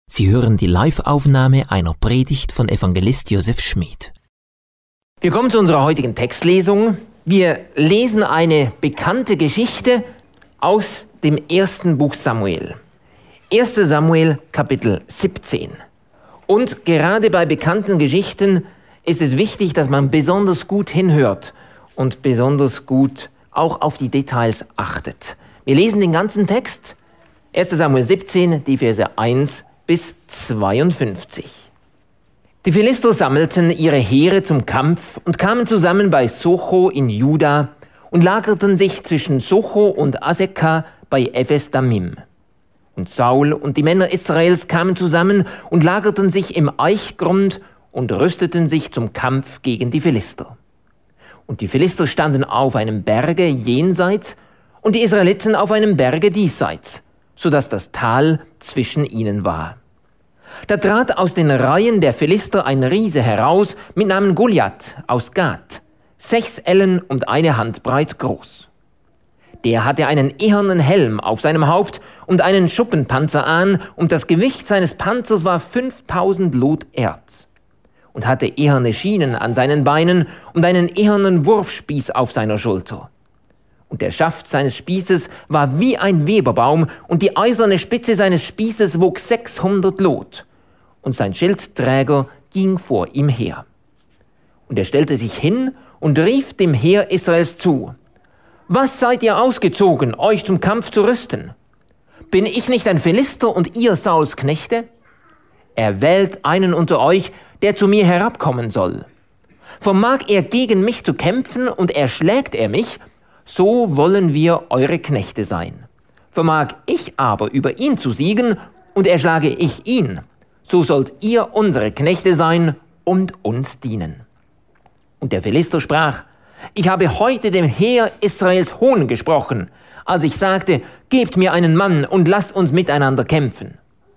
Sie hören die Live-Aufnahme einer Predigt von Evangelist Josef Schmid. Wir kommen zu unserer heutigen Textlesung. Wir lesen eine bekannte Geschichte aus dem ersten Buch Samuel. 1. Samuel, Kapitel 17. Und gerade bei bekannten Geschichten ist es wichtig, dass man besonders gut hinhört und besonders gut auch auf die Details achtet. Wir lesen den ganzen Text, 1. Samuel 17, die Verse 1 bis 52. Die Philister sammelten ihre Heere zum Kampf und kamen zusammen bei Socho in Juda und lagerten sich zwischen Socho und Aseka bei Ephes-Dammim. Und Saul und die Männer Israels kamen zusammen und lagerten sich im Eichgrund und rüsteten sich zum Kampf gegen die Philister. Und die Philister standen auf einem Berge jenseits und die Israeliten auf einem Berge diesseits, sodass das Tal zwischen ihnen war. Da trat aus den Reihen der Philister ein Riese heraus mit Namen Goliath aus Gat, 6 Ellen und 1 Handbreit groß. Der hatte einen ehernen Helm auf seinem Haupt und einen Schuppenpanzer an, und das Gewicht seines Panzers war 5000 Lot Erz. Und hatte eherne Schienen an seinen Beinen und einen ehernen Wurfspieß auf seiner Schulter. Und der Schaft seines Spießes war wie ein Weberbaum, und die eiserne Spitze seines Spießes wog 600 Lot. Und sein Schildträger ging vor ihm her. Und er stellte sich hin und rief dem Heer Israels zu: Was seid ihr ausgezogen, euch zum Kampf zu rüsten? Bin ich nicht ein Philister und ihr Sauls Knechte? Erwählt einen unter euch, der zu mir herabkommen soll. Vermag er gegen mich zu kämpfen und erschlägt er mich, so wollen wir eure Knechte sein. Vermag ich aber über ihn zu siegen und erschlage ich ihn, so sollt ihr unsere Knechte sein und uns dienen. Und der Philister sprach: Ich habe heute dem Heer Israels Hohn gesprochen, als ich sagte: Gebt mir einen Mann und lasst uns miteinander kämpfen.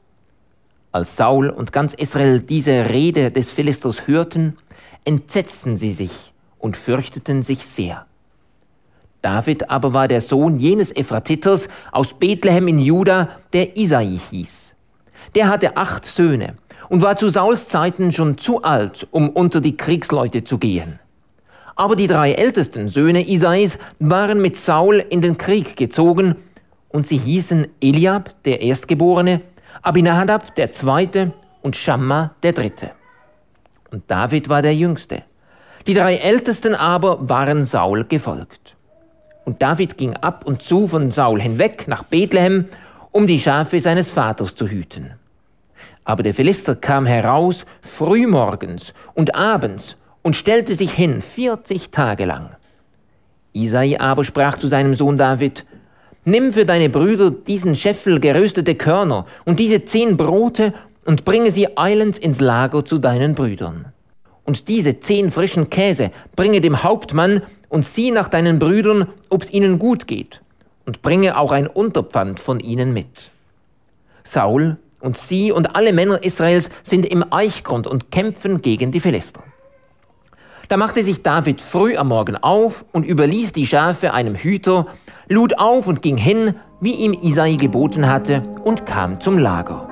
Als Saul und ganz Israel diese Rede des Philisters hörten, entsetzten sie sich und fürchteten sich sehr. David aber war der Sohn jenes Ephratiters aus Bethlehem in Juda, der Isai hieß. Der hatte 8 Söhne und war zu Sauls Zeiten schon zu alt, um unter die Kriegsleute zu gehen. Aber die 3 ältesten Söhne Isais waren mit Saul in den Krieg gezogen, und sie hießen Eliab, der Erstgeborene, Abinadab, der Zweite, und Schamma, der Dritte. Und David war der Jüngste. Die 3 Ältesten aber waren Saul gefolgt. Und David ging ab und zu von Saul hinweg nach Bethlehem, um die Schafe seines Vaters zu hüten. Aber der Philister kam heraus frühmorgens und abends und stellte sich hin 40 Tage lang. Isai aber sprach zu seinem Sohn David: Nimm für deine Brüder diesen Scheffel geröstete Körner und diese 10 Brote und bringe sie eilends ins Lager zu deinen Brüdern. Und diese 10 frischen Käse bringe dem Hauptmann und sieh nach deinen Brüdern, ob's ihnen gut geht, und bringe auch ein Unterpfand von ihnen mit. Saul und sie und alle Männer Israels sind im Eichgrund und kämpfen gegen die Philister. Da machte sich David früh am Morgen auf und überließ die Schafe einem Hüter, lud auf und ging hin, wie ihm Isai geboten hatte, und kam zum Lager.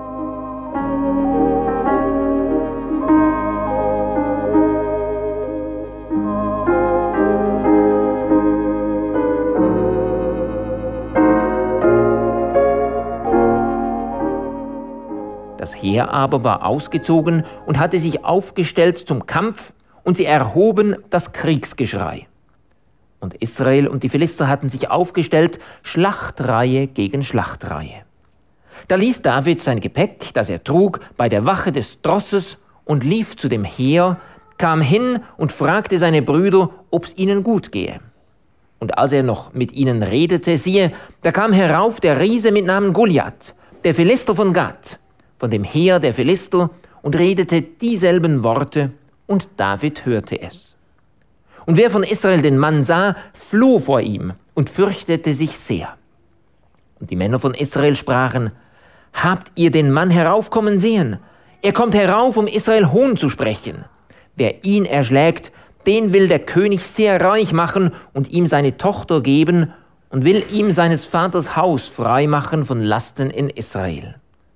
Das Heer aber war ausgezogen und hatte sich aufgestellt zum Kampf, und sie erhoben das Kriegsgeschrei. Und Israel und die Philister hatten sich aufgestellt, Schlachtreihe gegen Schlachtreihe. Da ließ David sein Gepäck, das er trug, bei der Wache des Trosses und lief zu dem Heer, kam hin und fragte seine Brüder, ob's ihnen gut gehe. Und als er noch mit ihnen redete, siehe, da kam herauf der Riese mit Namen Goliath, der Philister von Gat, von dem Heer der Philister, und redete dieselben Worte, und David hörte es. Und wer von Israel den Mann sah, floh vor ihm und fürchtete sich sehr. Und die Männer von Israel sprachen: Habt ihr den Mann heraufkommen sehen? Er kommt herauf, um Israel Hohn zu sprechen. Wer ihn erschlägt, den will der König sehr reich machen und ihm seine Tochter geben und will ihm seines Vaters Haus frei machen von Lasten in Israel.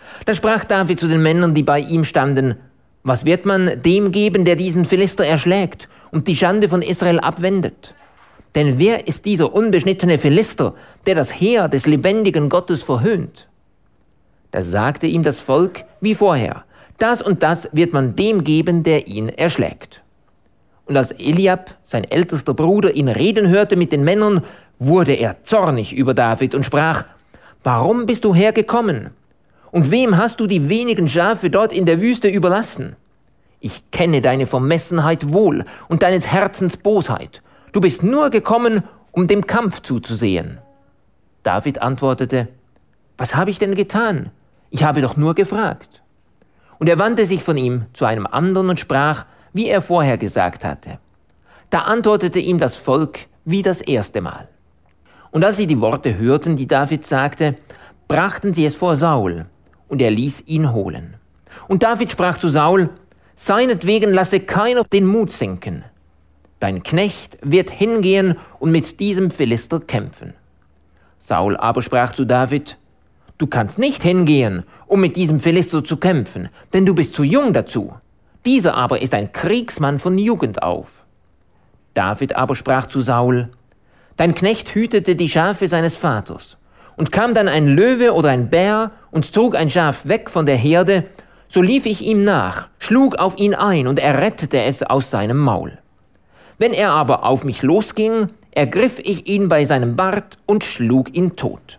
Da sprach David zu den Männern, die bei ihm standen: Was wird man dem geben, der diesen Philister erschlägt und die Schande von Israel abwendet? Denn wer ist dieser unbeschnittene Philister, der das Heer des lebendigen Gottes verhöhnt? Da sagte ihm das Volk wie vorher: Das und das wird man dem geben, der ihn erschlägt. Und als Eliab, sein ältester Bruder, ihn reden hörte mit den Männern, wurde er zornig über David und sprach: Warum bist du hergekommen? Und wem hast du die wenigen Schafe dort in der Wüste überlassen? Ich kenne deine Vermessenheit wohl und deines Herzens Bosheit. Du bist nur gekommen, um dem Kampf zuzusehen. David antwortete: Was habe ich denn getan? Ich habe doch nur gefragt. Und er wandte sich von ihm zu einem anderen und sprach, wie er vorher gesagt hatte. Da antwortete ihm das Volk wie das erste Mal. Und als sie die Worte hörten, die David sagte, brachten sie es vor Saul, und er ließ ihn holen. Und David sprach zu Saul: Seinetwegen lasse keiner den Mut sinken. Dein Knecht wird hingehen und mit diesem Philister kämpfen. Saul aber sprach zu David: Du kannst nicht hingehen, um mit diesem Philister zu kämpfen, denn du bist zu jung dazu. Dieser aber ist ein Kriegsmann von Jugend auf. David aber sprach zu Saul: Dein Knecht hütete die Schafe seines Vaters. Und kam dann ein Löwe oder ein Bär und trug ein Schaf weg von der Herde, so lief ich ihm nach, schlug auf ihn ein und errettete es aus seinem Maul. Wenn er aber auf mich losging, ergriff ich ihn bei seinem Bart und schlug ihn tot.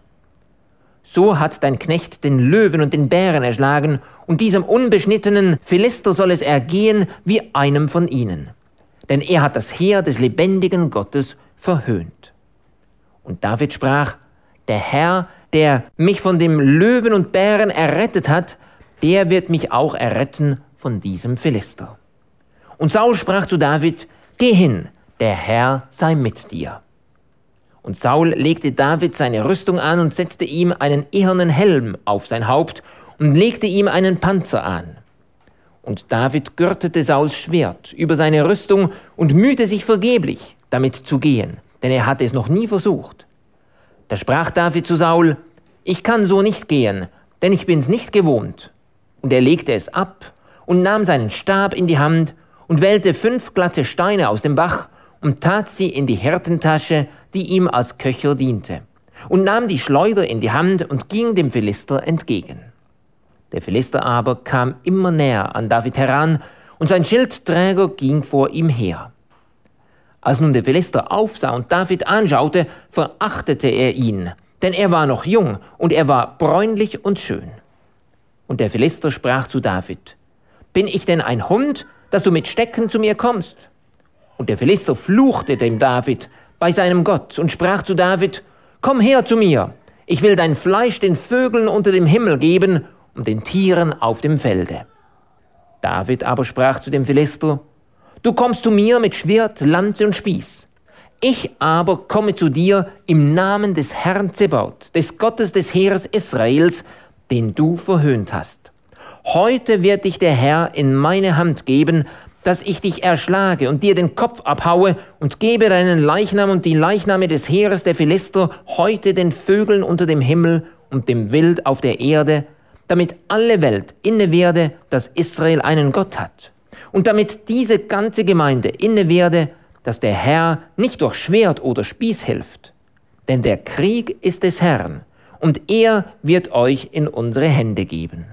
So hat dein Knecht den Löwen und den Bären erschlagen, und diesem unbeschnittenen Philister soll es ergehen wie einem von ihnen. Denn er hat das Heer des lebendigen Gottes verhöhnt. Und David sprach: Der Herr, der mich von dem Löwen und Bären errettet hat, der wird mich auch erretten von diesem Philister. Und Saul sprach zu David: Geh hin, der Herr sei mit dir. Und Saul legte David seine Rüstung an und setzte ihm einen ehernen Helm auf sein Haupt und legte ihm einen Panzer an. Und David gürtete Sauls Schwert über seine Rüstung und mühte sich vergeblich, damit zu gehen, denn er hatte es noch nie versucht. Da sprach David zu Saul: Ich kann so nicht gehen, denn ich bin's nicht gewohnt. Und er legte es ab und nahm seinen Stab in die Hand und wählte 5 glatte Steine aus dem Bach und tat sie in die Hirtentasche, die ihm als Köcher diente, und nahm die Schleuder in die Hand und ging dem Philister entgegen. Der Philister aber kam immer näher an David heran, und sein Schildträger ging vor ihm her. Als nun der Philister aufsah und David anschaute, verachtete er ihn, denn er war noch jung und er war bräunlich und schön. Und der Philister sprach zu David: Bin ich denn ein Hund, dass du mit Stecken zu mir kommst? Und der Philister fluchte dem David bei seinem Gott und sprach zu David: Komm her zu mir, ich will dein Fleisch den Vögeln unter dem Himmel geben und den Tieren auf dem Felde. David aber sprach zu dem Philister: Du kommst zu mir mit Schwert, Lanze und Spieß. Ich aber komme zu dir im Namen des Herrn Zebaoth, des Gottes des Heeres Israels, den du verhöhnt hast. Heute wird dich der Herr in meine Hand geben, dass ich dich erschlage und dir den Kopf abhaue und gebe deinen Leichnam und die Leichname des Heeres der Philister heute den Vögeln unter dem Himmel und dem Wild auf der Erde, damit alle Welt inne werde, dass Israel einen Gott hat. Und damit diese ganze Gemeinde inne werde, dass der Herr nicht durch Schwert oder Spieß hilft. Denn der Krieg ist des Herrn, und er wird euch in unsere Hände geben.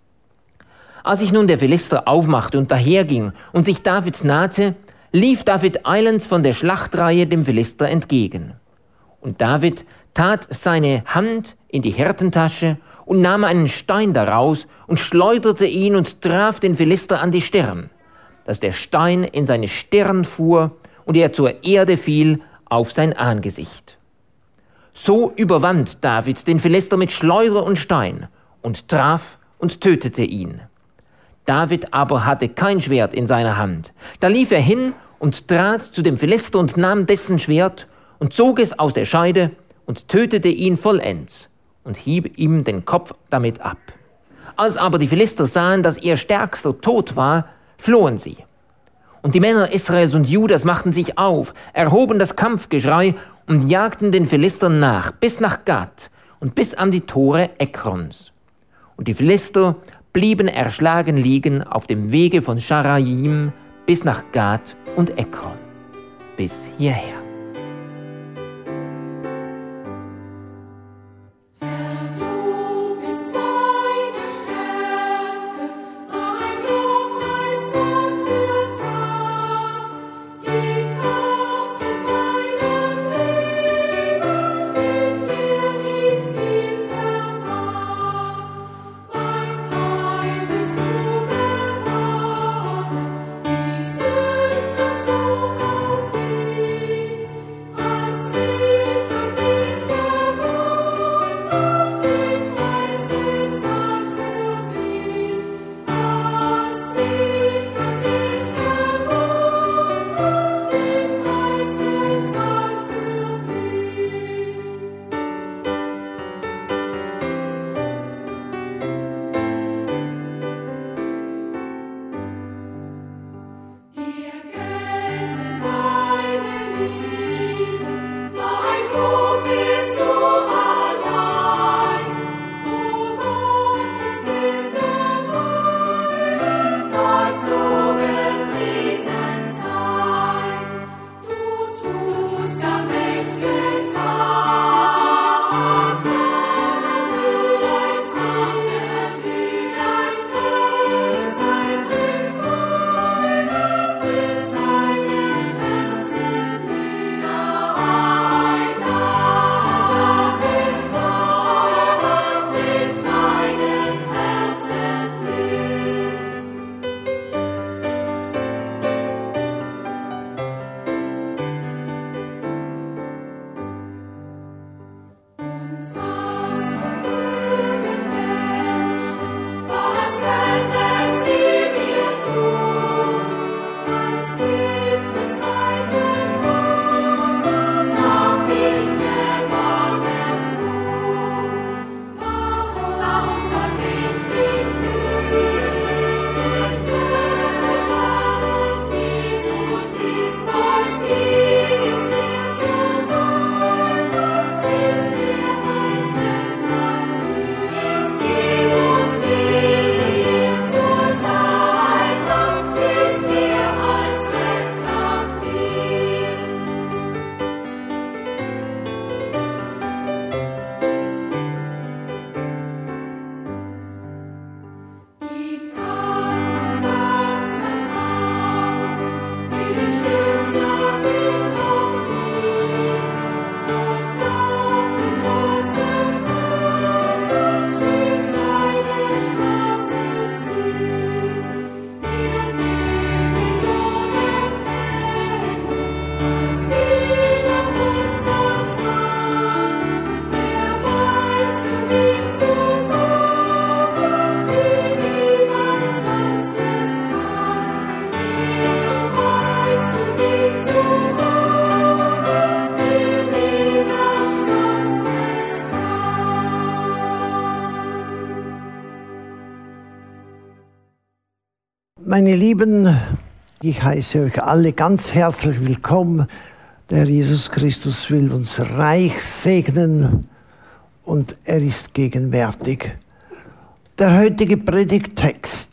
Als sich nun der Philister aufmachte und daherging und sich David nahte, lief David eilends von der Schlachtreihe dem Philister entgegen. Und David tat seine Hand in die Hirtentasche und nahm einen Stein daraus und schleuderte ihn und traf den Philister an die Stirn, dass der Stein in seine Stirn fuhr und er zur Erde fiel auf sein Angesicht. So überwand David den Philister mit Schleuder und Stein und traf und tötete ihn. David aber hatte kein Schwert in seiner Hand. Da lief er hin und trat zu dem Philister und nahm dessen Schwert und zog es aus der Scheide und tötete ihn vollends und hieb ihm den Kopf damit ab. Als aber die Philister sahen, dass ihr Stärkster tot war, flohen sie. Und die Männer Israels und Judas machten sich auf, erhoben das Kampfgeschrei und jagten den Philistern nach, bis nach Gat und bis an die Tore Ekrons. Und die Philister blieben erschlagen liegen auf dem Wege von Scharaim bis nach Gat und Ekron. Bis hierher. Meine Lieben, ich heiße euch alle ganz herzlich willkommen. Der Jesus Christus will uns reich segnen und er ist gegenwärtig. Der heutige Predigttext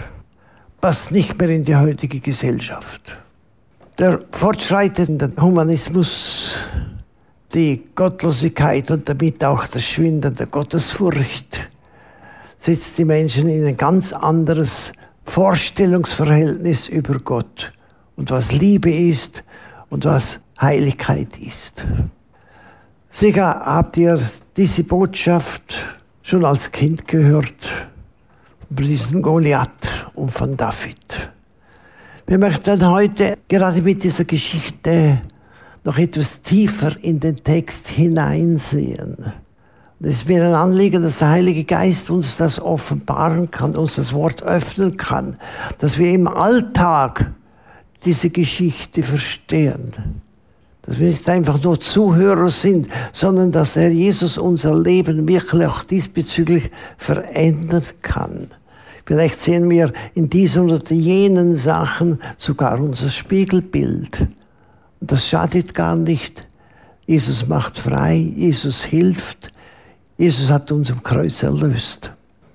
passt nicht mehr in die heutige Gesellschaft. Der fortschreitende Humanismus, die Gottlosigkeit und damit auch das Schwinden der Gottesfurcht setzt die Menschen in ein ganz anderes Vorstellungsverhältnis über Gott und was Liebe ist und was Heiligkeit ist. Sicher habt ihr diese Botschaft schon als Kind gehört, über diesen Goliath und von David. Wir möchten heute gerade mit dieser Geschichte noch etwas tiefer in den Text hineinsehen. Es ist mir ein Anliegen, dass der Heilige Geist uns das offenbaren kann, uns das Wort öffnen kann, dass wir im Alltag diese Geschichte verstehen. Dass wir nicht einfach nur Zuhörer sind, sondern dass der Jesus unser Leben wirklich auch diesbezüglich verändern kann. Vielleicht sehen wir in diesen oder jenen Sachen sogar unser Spiegelbild. Und das schadet gar nicht. Jesus macht frei, Jesus hilft. Jesus hat uns am Kreuz erlöst.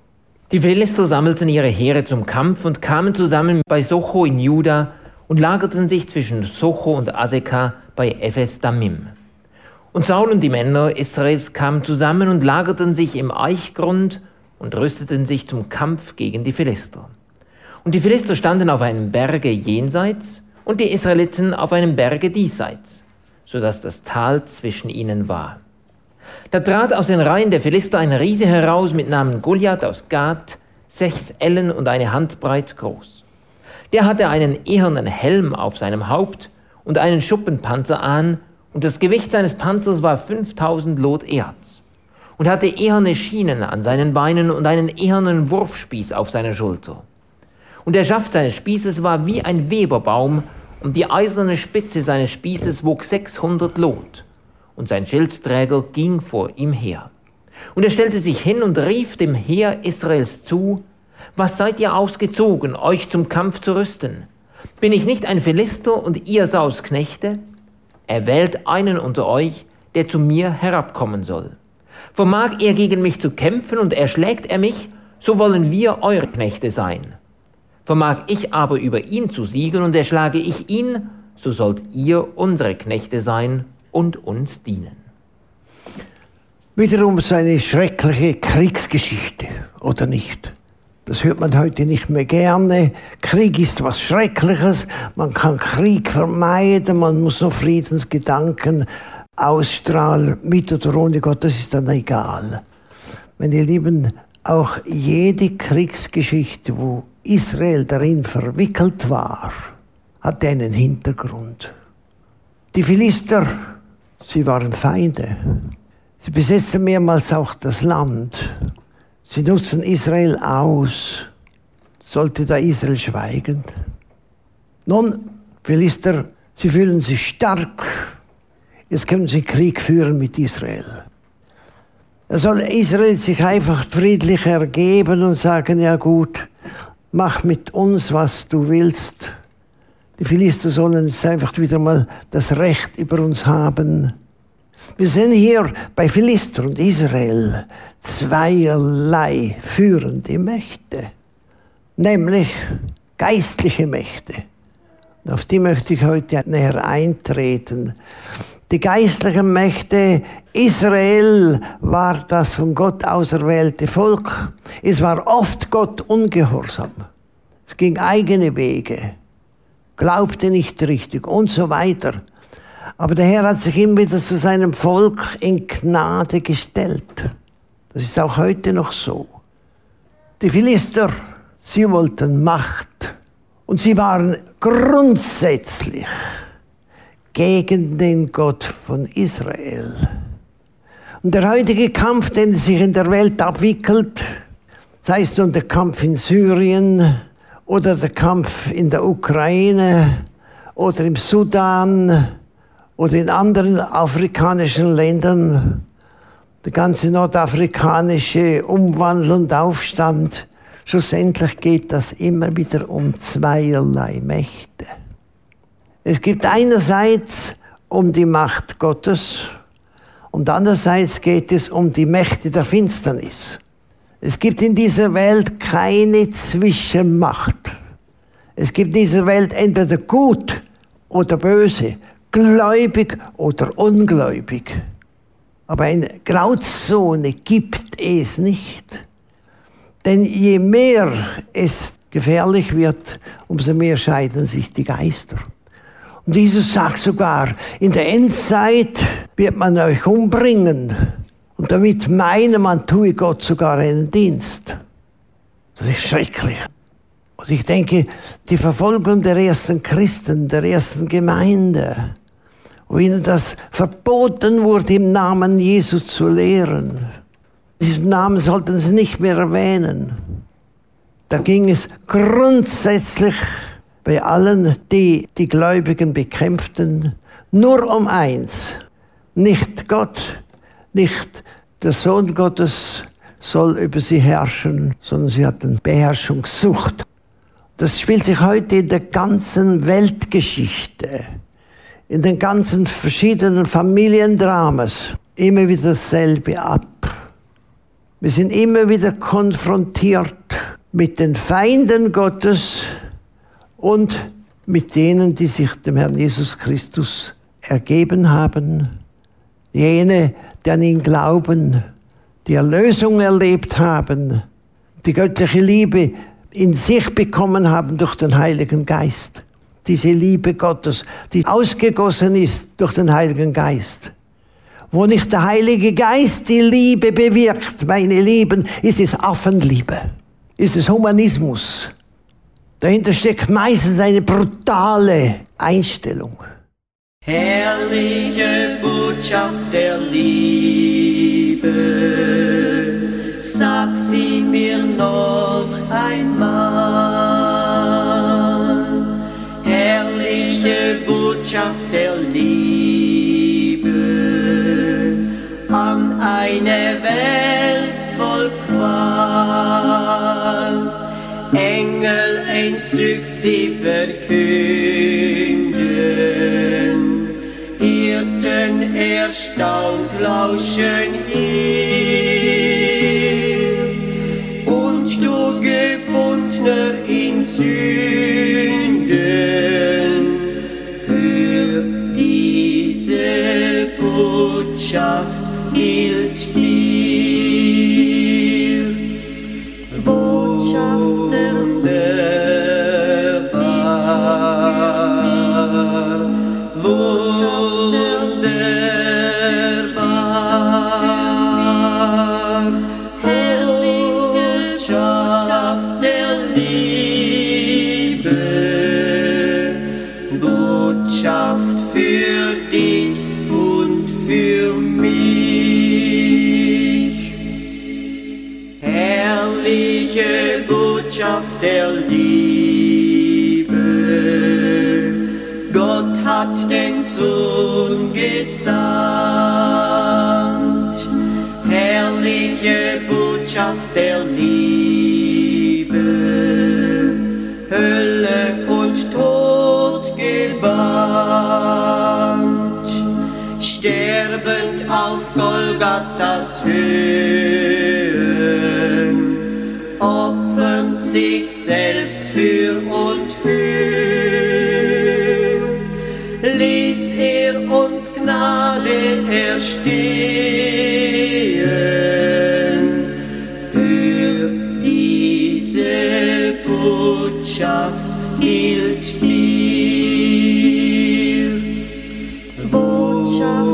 Die Philister sammelten ihre Heere zum Kampf und kamen zusammen bei Socho in Juda und lagerten sich zwischen Socho und Aseka bei Ephes Dammim. Und Saul und die Männer Israels kamen zusammen und lagerten sich im Eichgrund und rüsteten sich zum Kampf gegen die Philister. Und die Philister standen auf einem Berge jenseits und die Israeliten auf einem Berge diesseits, sodass das Tal zwischen ihnen war. Da trat aus den Reihen der Philister ein Riese heraus mit Namen Goliath aus Gath, 6 Ellen und eine Handbreit groß. Der hatte einen ehernen Helm auf seinem Haupt und einen Schuppenpanzer an, und das Gewicht seines Panzers war 5000 Lot Erz, und hatte eherne Schienen an seinen Beinen und einen ehernen Wurfspieß auf seiner Schulter. Und der Schaft seines Spießes war wie ein Weberbaum, und die eiserne Spitze seines Spießes wog 600 Lot. Und sein Schildträger ging vor ihm her. Und er stellte sich hin und rief dem Heer Israels zu: Was seid ihr ausgezogen, euch zum Kampf zu rüsten? Bin ich nicht ein Philister und ihr Sauls Knechte? Erwählt einen unter euch, der zu mir herabkommen soll. Vermag er gegen mich zu kämpfen und erschlägt er mich, so wollen wir eure Knechte sein. Vermag ich aber über ihn zu siegen und erschlage ich ihn, so sollt ihr unsere Knechte sein und uns dienen. Wiederum so eine schreckliche Kriegsgeschichte, oder nicht? Das hört man heute nicht mehr gerne. Krieg ist was Schreckliches. Man kann Krieg vermeiden. Man muss nur Friedensgedanken ausstrahlen, mit oder ohne Gott. Das ist dann egal. Meine Lieben, auch jede Kriegsgeschichte, wo Israel darin verwickelt war, hatte einen Hintergrund. Die Philister, sie waren Feinde. Sie besetzten mehrmals auch das Land. Sie nutzen Israel aus. Sollte da Israel schweigen? Nun, Philister, sie fühlen sich stark. Jetzt können sie Krieg führen mit Israel. Da soll Israel sich einfach friedlich ergeben und sagen, ja gut, mach mit uns, was du willst. Die Philister sollen jetzt einfach wieder mal das Recht über uns haben. Wir sehen hier bei Philister und Israel zweierlei führende Mächte, nämlich geistliche Mächte. Und auf die möchte ich heute näher eintreten. Die geistlichen Mächte, Israel war das von Gott auserwählte Volk. Es war oft Gott ungehorsam. Es ging eigene Wege, glaubte nicht richtig und so weiter. Aber der Herr hat sich immer wieder zu seinem Volk in Gnade gestellt. Das ist auch heute noch so. Die Philister, sie wollten Macht. Und sie waren grundsätzlich gegen den Gott von Israel. Und der heutige Kampf, den sich in der Welt abwickelt, sei es nun der Kampf in Syrien oder der Kampf in der Ukraine oder im Sudan oder in anderen afrikanischen Ländern, der ganze nordafrikanische Umwandel und Aufstand, schlussendlich geht das immer wieder um zweierlei Mächte. Es gibt einerseits um die Macht Gottes und andererseits geht es um die Mächte der Finsternis. Es gibt in dieser Welt keine Zwischenmacht. Es gibt in dieser Welt entweder gut oder böse, gläubig oder ungläubig. Aber eine Grauzone gibt es nicht. Denn je mehr es gefährlich wird, umso mehr scheiden sich die Geister. Und Jesus sagt sogar, in der Endzeit wird man euch umbringen. Und damit meine, man tue Gott sogar einen Dienst. Das ist schrecklich. Und ich denke, die Verfolgung der ersten Christen, der ersten Gemeinde, wo ihnen das verboten wurde, im Namen Jesus zu lehren. Diesen Namen sollten sie nicht mehr erwähnen. Da ging es grundsätzlich bei allen, die die Gläubigen bekämpften, nur um eins. Nicht Gott, nicht der Sohn Gottes soll über sie herrschen, sondern sie hatten Beherrschungssucht. Das spielt sich heute in der ganzen Weltgeschichte, in den ganzen verschiedenen Familiendramas immer wieder dasselbe ab. Wir sind immer wieder konfrontiert mit den Feinden Gottes und mit denen, die sich dem Herrn Jesus Christus ergeben haben. Jene, die an ihn glauben, die Erlösung erlebt haben, die göttliche Liebe in sich bekommen haben durch den Heiligen Geist. Diese Liebe Gottes, die ausgegossen ist durch den Heiligen Geist. Wo nicht der Heilige Geist die Liebe bewirkt, meine Lieben, ist es Affenliebe, ist es Humanismus. Dahinter steckt meistens eine brutale Einstellung. Herrliche Botschaft der Liebe, sag sie mir noch einmal. Herrliche Botschaft der Liebe an eine Welt voll Qual. Engel entzückt sie verkünden, Hirten erstaunt lauschen ihr, und du Gebundener in Sünden, hör diese Botschaft hielt dir. Botschaft wunderbar, wunderbar, Botschaft der Liebe, Botschaft für dich und für mich. Herrliche Botschaft der Liebe, Gott hat den Sohn gesandt. Herrliche Botschaft der Liebe, Hölle und Tod gebannt. Sterbend auf Golgathas Höhen, opfern sich selbst für und für, ließ er uns Gnade erstehen. Für diese Botschaft hielt dir. Botschaft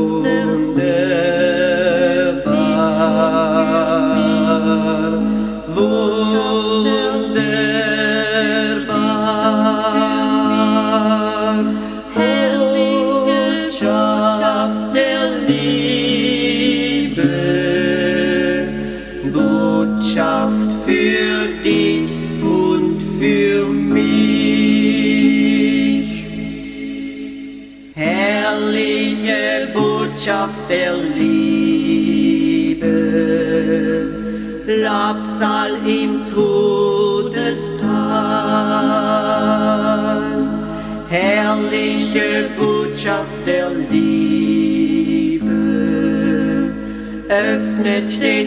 wunderbar, wunderbar, Botschaft der Liebe, Botschaft für dich und für mich. Herrliche Botschaft der Liebe, Labsal im Todestal. Herrliche Botschaft der Liebe, öffnet den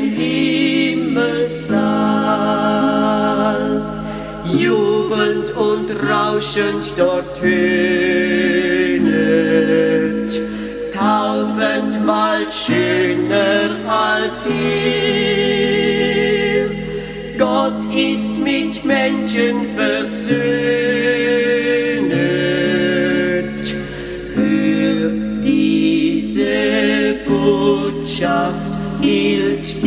Himmelssaal, jubelnd und rauschend dort tönet, tausendmal schöner als hier. Gott ist mit Menschen versöhnet. Für diese Botschaft hielt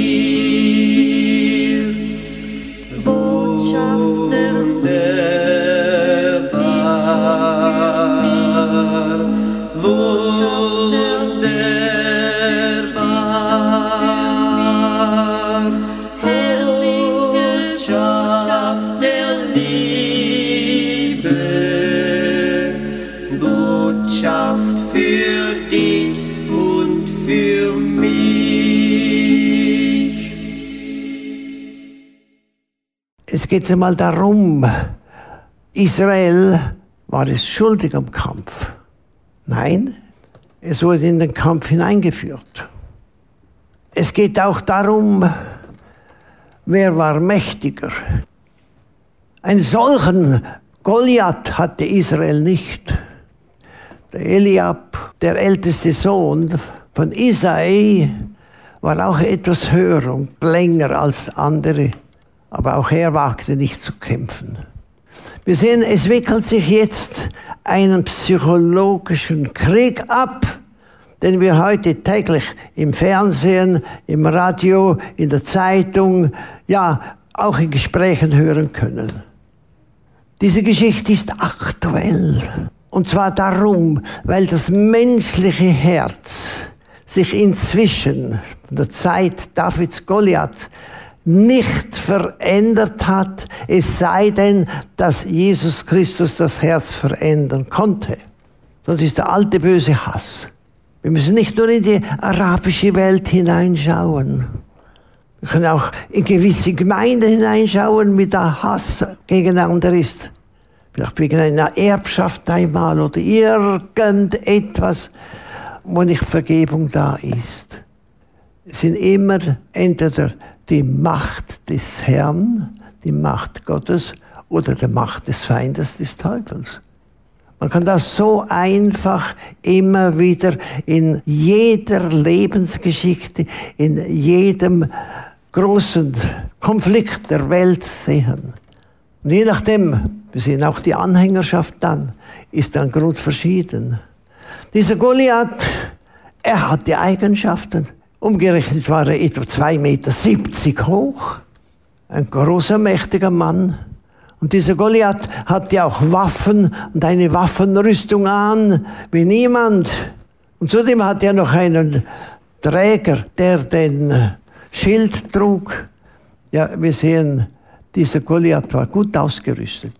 dir. Botschaft wunderbar, wunderbar, Botschaft der Liebe, Botschaft für dich und für mich. Es geht einmal darum, Israel war es schuldig am Kampf. Nein, es wurde in den Kampf hineingeführt. Es geht auch darum, wer war mächtiger? Einen solchen Goliath hatte Israel nicht. Der Eliab, der älteste Sohn von Isai, war auch etwas höher und länger als andere. Aber auch er wagte nicht zu kämpfen. Wir sehen, es wickelt sich jetzt einen psychologischen Krieg ab, den wir heute täglich im Fernsehen, im Radio, in der Zeitung, ja, auch in Gesprächen hören können. Diese Geschichte ist aktuell. Und zwar darum, weil das menschliche Herz sich inzwischen, in der Zeit Davids Goliath, nicht verändert hat, es sei denn, dass Jesus Christus das Herz verändern konnte. Sonst ist der alte böse Hass. Wir müssen nicht nur in die arabische Welt hineinschauen. Wir können auch in gewisse Gemeinden hineinschauen, wie der Hass gegeneinander ist. Vielleicht wegen einer Erbschaft einmal oder irgendetwas, wo nicht Vergebung da ist. Es sind immer entweder die Macht des Herrn, die Macht Gottes oder die Macht des Feindes des Teufels. Man kann das so einfach immer wieder in jeder Lebensgeschichte, in jedem großen Konflikt der Welt sehen. Und je nachdem, wir sehen auch die Anhängerschaft dann, ist dann grundverschieden. Dieser Goliath, er hat die Eigenschaften. Umgerechnet war er etwa 2,70 Meter hoch. Ein großer, mächtiger Mann. Und dieser Goliath hatte auch Waffen und eine Waffenrüstung an, wie niemand. Und zudem hatte er noch einen Träger, der den Schild trug. Ja, wir sehen, dieser Goliath war gut ausgerüstet.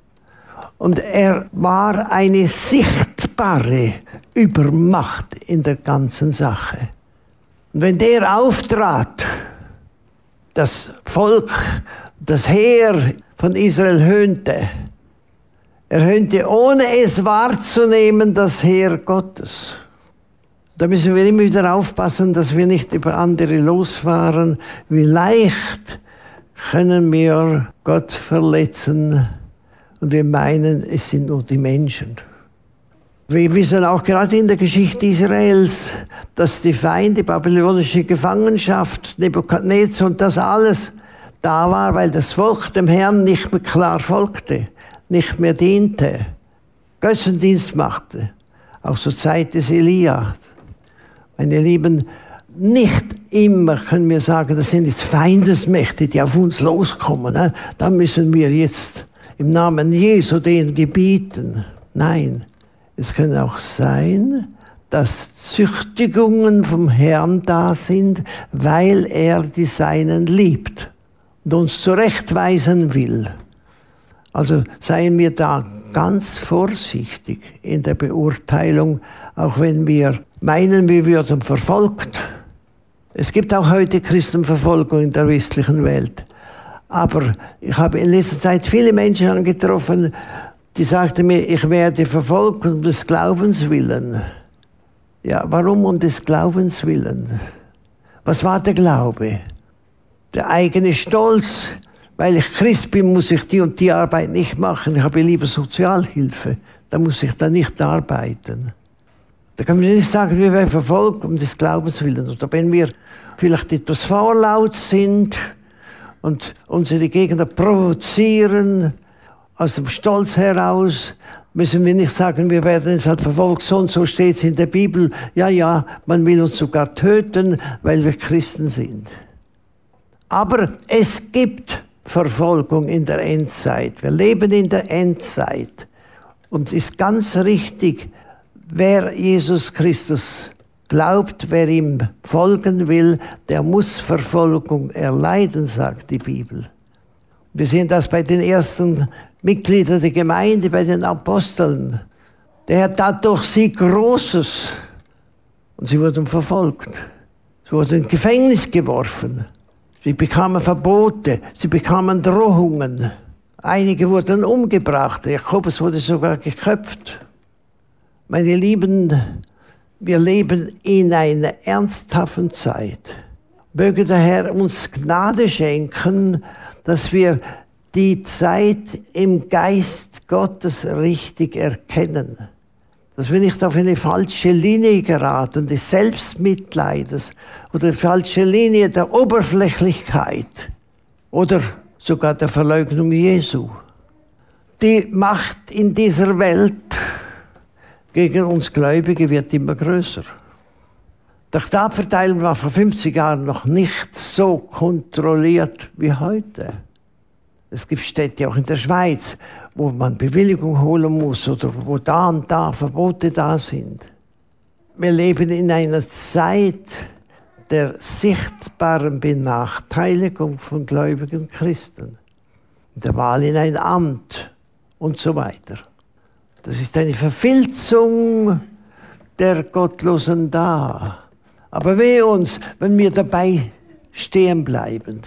Und er war eine sichtbare Übermacht in der ganzen Sache. Und wenn der auftrat, das Volk, das Heer von Israel höhnte. Er höhnte, ohne es wahrzunehmen, das Heer Gottes. Da müssen wir immer wieder aufpassen, dass wir nicht über andere losfahren. Wie leicht können wir Gott verletzen und wir meinen, es sind nur die Menschen. Wir wissen auch gerade in der Geschichte Israels, dass die Feinde, babylonische Gefangenschaft, Nebukadnezar und das alles da war, weil das Volk dem Herrn nicht mehr klar folgte, nicht mehr diente, Götzendienst machte, auch zur Zeit des Elia. Meine Lieben, nicht immer können wir sagen, das sind jetzt Feindesmächte, die auf uns loskommen. Da müssen wir jetzt im Namen Jesu denen gebieten. Nein. Es kann auch sein, dass Züchtigungen vom Herrn da sind, weil er die Seinen liebt und uns zurechtweisen will. Also seien wir da ganz vorsichtig in der Beurteilung, auch wenn wir meinen, wir würden verfolgt. Es gibt auch heute Christenverfolgung in der westlichen Welt. Aber ich habe in letzter Zeit viele Menschen angetroffen, die sagten mir, ich werde verfolgt um des Glaubens willen. Ja, warum um des Glaubens willen? Was war der Glaube? Der eigene Stolz. Weil ich Christ bin, muss ich die und die Arbeit nicht machen. Ich habe lieber Sozialhilfe. Da muss ich dann nicht arbeiten. Da kann man nicht sagen, wir werden verfolgt um des Glaubens willen. Oder wenn wir vielleicht etwas vorlaut sind und unsere Gegner provozieren, aus dem Stolz heraus, müssen wir nicht sagen, wir werden jetzt halt verfolgt, so und so steht es in der Bibel. Ja, man will uns sogar töten, weil wir Christen sind. Aber es gibt Verfolgung in der Endzeit. Wir leben in der Endzeit. Und es ist ganz richtig, wer Jesus Christus glaubt, wer ihm folgen will, der muss Verfolgung erleiden, sagt die Bibel. Wir sehen das bei den ersten Mitgliedern der Gemeinde, bei den Aposteln. Der Herr tat durch sie Großes. Und sie wurden verfolgt. Sie wurden ins Gefängnis geworfen. Sie bekamen Verbote. Sie bekamen Drohungen. Einige wurden umgebracht. Jakobus wurde sogar geköpft. Meine Lieben, wir leben in einer ernsthaften Zeit. Möge der Herr uns Gnade schenken, dass wir die Zeit im Geist Gottes richtig erkennen. Dass wir nicht auf eine falsche Linie geraten, des Selbstmitleides oder die falsche Linie der Oberflächlichkeit oder sogar der Verleugnung Jesu. Die Macht in dieser Welt gegen uns Gläubige wird immer größer. Die Stabverteilung war vor 50 Jahren noch nicht so kontrolliert wie heute. Es gibt Städte auch in der Schweiz, wo man Bewilligung holen muss oder wo da und da Verbote da sind. Wir leben in einer Zeit der sichtbaren Benachteiligung von gläubigen Christen. Der Wahl in ein Amt und so weiter. Das ist eine Verfilzung der Gottlosen da. Aber wehe uns, wenn wir dabei stehen bleiben.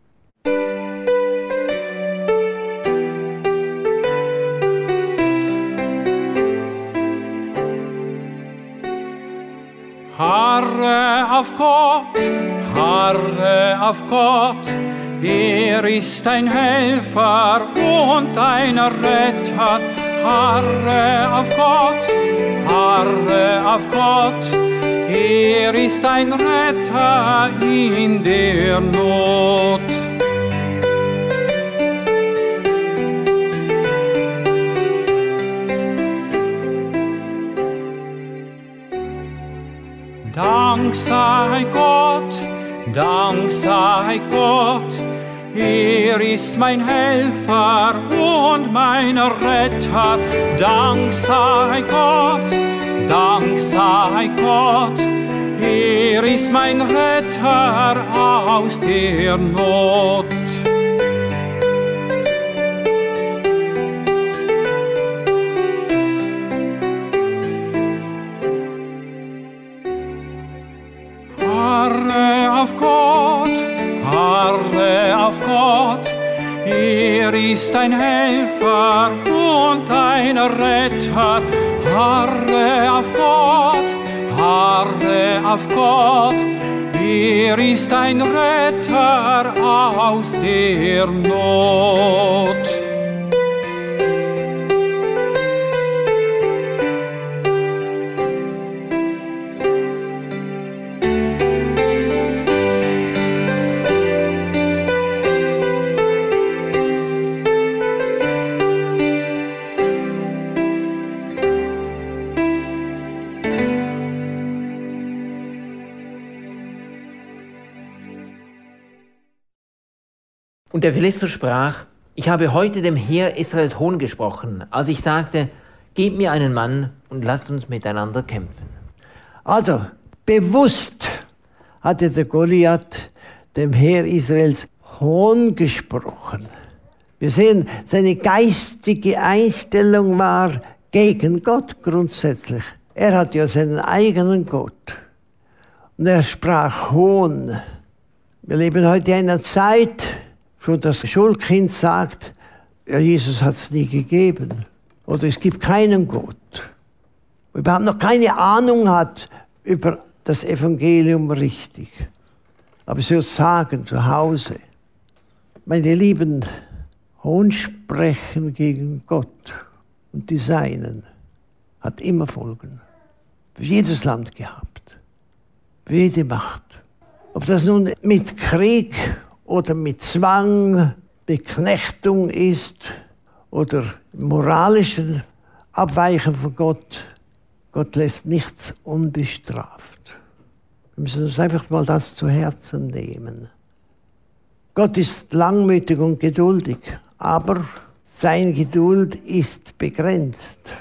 Harre auf Gott, harre auf Gott, er ist ein Helfer und ein Retter. Harre auf Gott, harre auf Gott, er ist ein Retter in der Not. Dank sei Gott, Dank sei Gott, er ist mein Helfer und mein Retter. Dank sei Gott, Dank sei Gott, er ist mein Retter aus der Not. Harre auf Gott, harre auf Gott, er ist ein Helfer und ein Retter. Harre auf Gott, harre auf Gott, er ist ein Retter aus der Not. Und der Philister sprach: Ich habe heute dem Heer Israels Hohn gesprochen, als ich sagte, gebt mir einen Mann und lasst uns miteinander kämpfen. Also, bewusst hatte der Goliath dem Heer Israels Hohn gesprochen. Wir sehen, seine geistige Einstellung war gegen Gott grundsätzlich. Er hat ja seinen eigenen Gott. Und er sprach Hohn. Wir leben heute in einer Zeit, wo das Schulkind sagt, ja, Jesus hat es nie gegeben. Oder es gibt keinen Gott. Wo überhaupt noch keine Ahnung hat über das Evangelium richtig. Aber sie wird sagen zu Hause, meine Lieben, Hohn sprechen gegen Gott und die Seinen hat immer Folgen. Für jedes Land gehabt. Für jede Macht. Ob das nun mit Krieg oder mit Zwang, Beknechtung ist oder moralischen Abweichen von Gott. Gott lässt nichts unbestraft. Wir müssen uns einfach mal das zu Herzen nehmen. Gott ist langmütig und geduldig, aber seine Geduld ist begrenzt.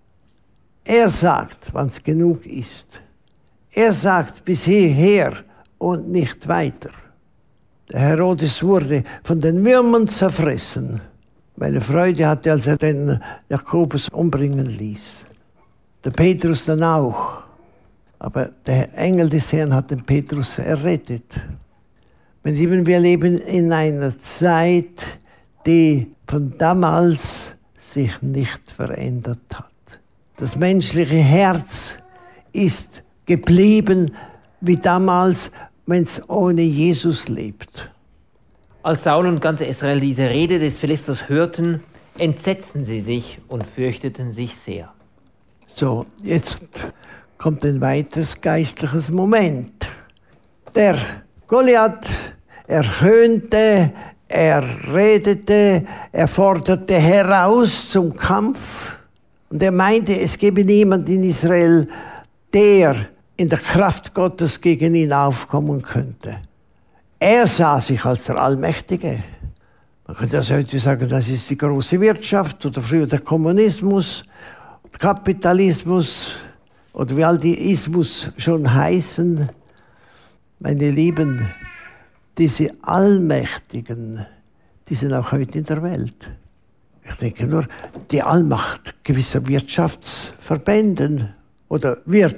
Er sagt, wann es genug ist. Er sagt bis hierher und nicht weiter. Der Herodes wurde von den Würmern zerfressen, weil er Freude hatte, als er den Jakobus umbringen ließ. Der Petrus dann auch. Aber der Engel des Herrn hat den Petrus errettet. Meine Lieben, wir leben in einer Zeit, die von damals sich nicht verändert hat. Das menschliche Herz ist geblieben wie damals. wenn es ohne Jesus lebt. Als Saul und ganz Israel diese Rede des Philisters hörten, entsetzten sie sich und fürchteten sich sehr. So, jetzt kommt ein weiteres geistliches Moment. Der Goliath, er höhnte, er redete, er forderte heraus zum Kampf. Und er meinte, es gebe niemanden in Israel, der in der Kraft Gottes gegen ihn aufkommen könnte. Er sah sich als der Allmächtige. Man könnte das heute sagen, das ist die große Wirtschaft oder früher der Kommunismus, der Kapitalismus oder wie all die Ismus schon heißen. Meine Lieben, diese Allmächtigen, die sind auch heute in der Welt. Ich denke nur, die Allmacht gewisser Wirtschaftsverbänden oder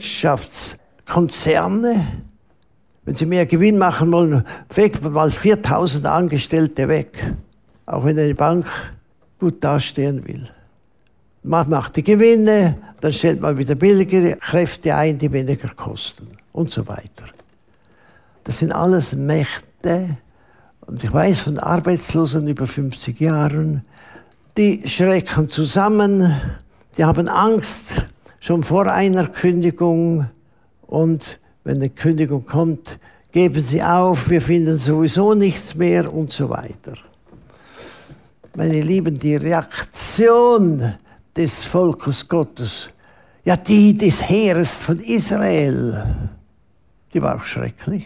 Wirtschaftskonzerne, wenn sie mehr Gewinn machen wollen, fegt man mal 4.000 Angestellte weg. Auch wenn eine Bank gut dastehen will. Man macht die Gewinne, dann stellt man wieder billigere Kräfte ein, die weniger kosten und so weiter. Das sind alles Mächte. Und ich weiß von Arbeitslosen über 50 Jahren, die schrecken zusammen, die haben Angst schon vor einer Kündigung. Und wenn eine Kündigung kommt, geben sie auf, wir finden sowieso nichts mehr und so weiter. Meine Lieben, die Reaktion des Volkes Gottes, ja die des Heeres von Israel, die war auch schrecklich.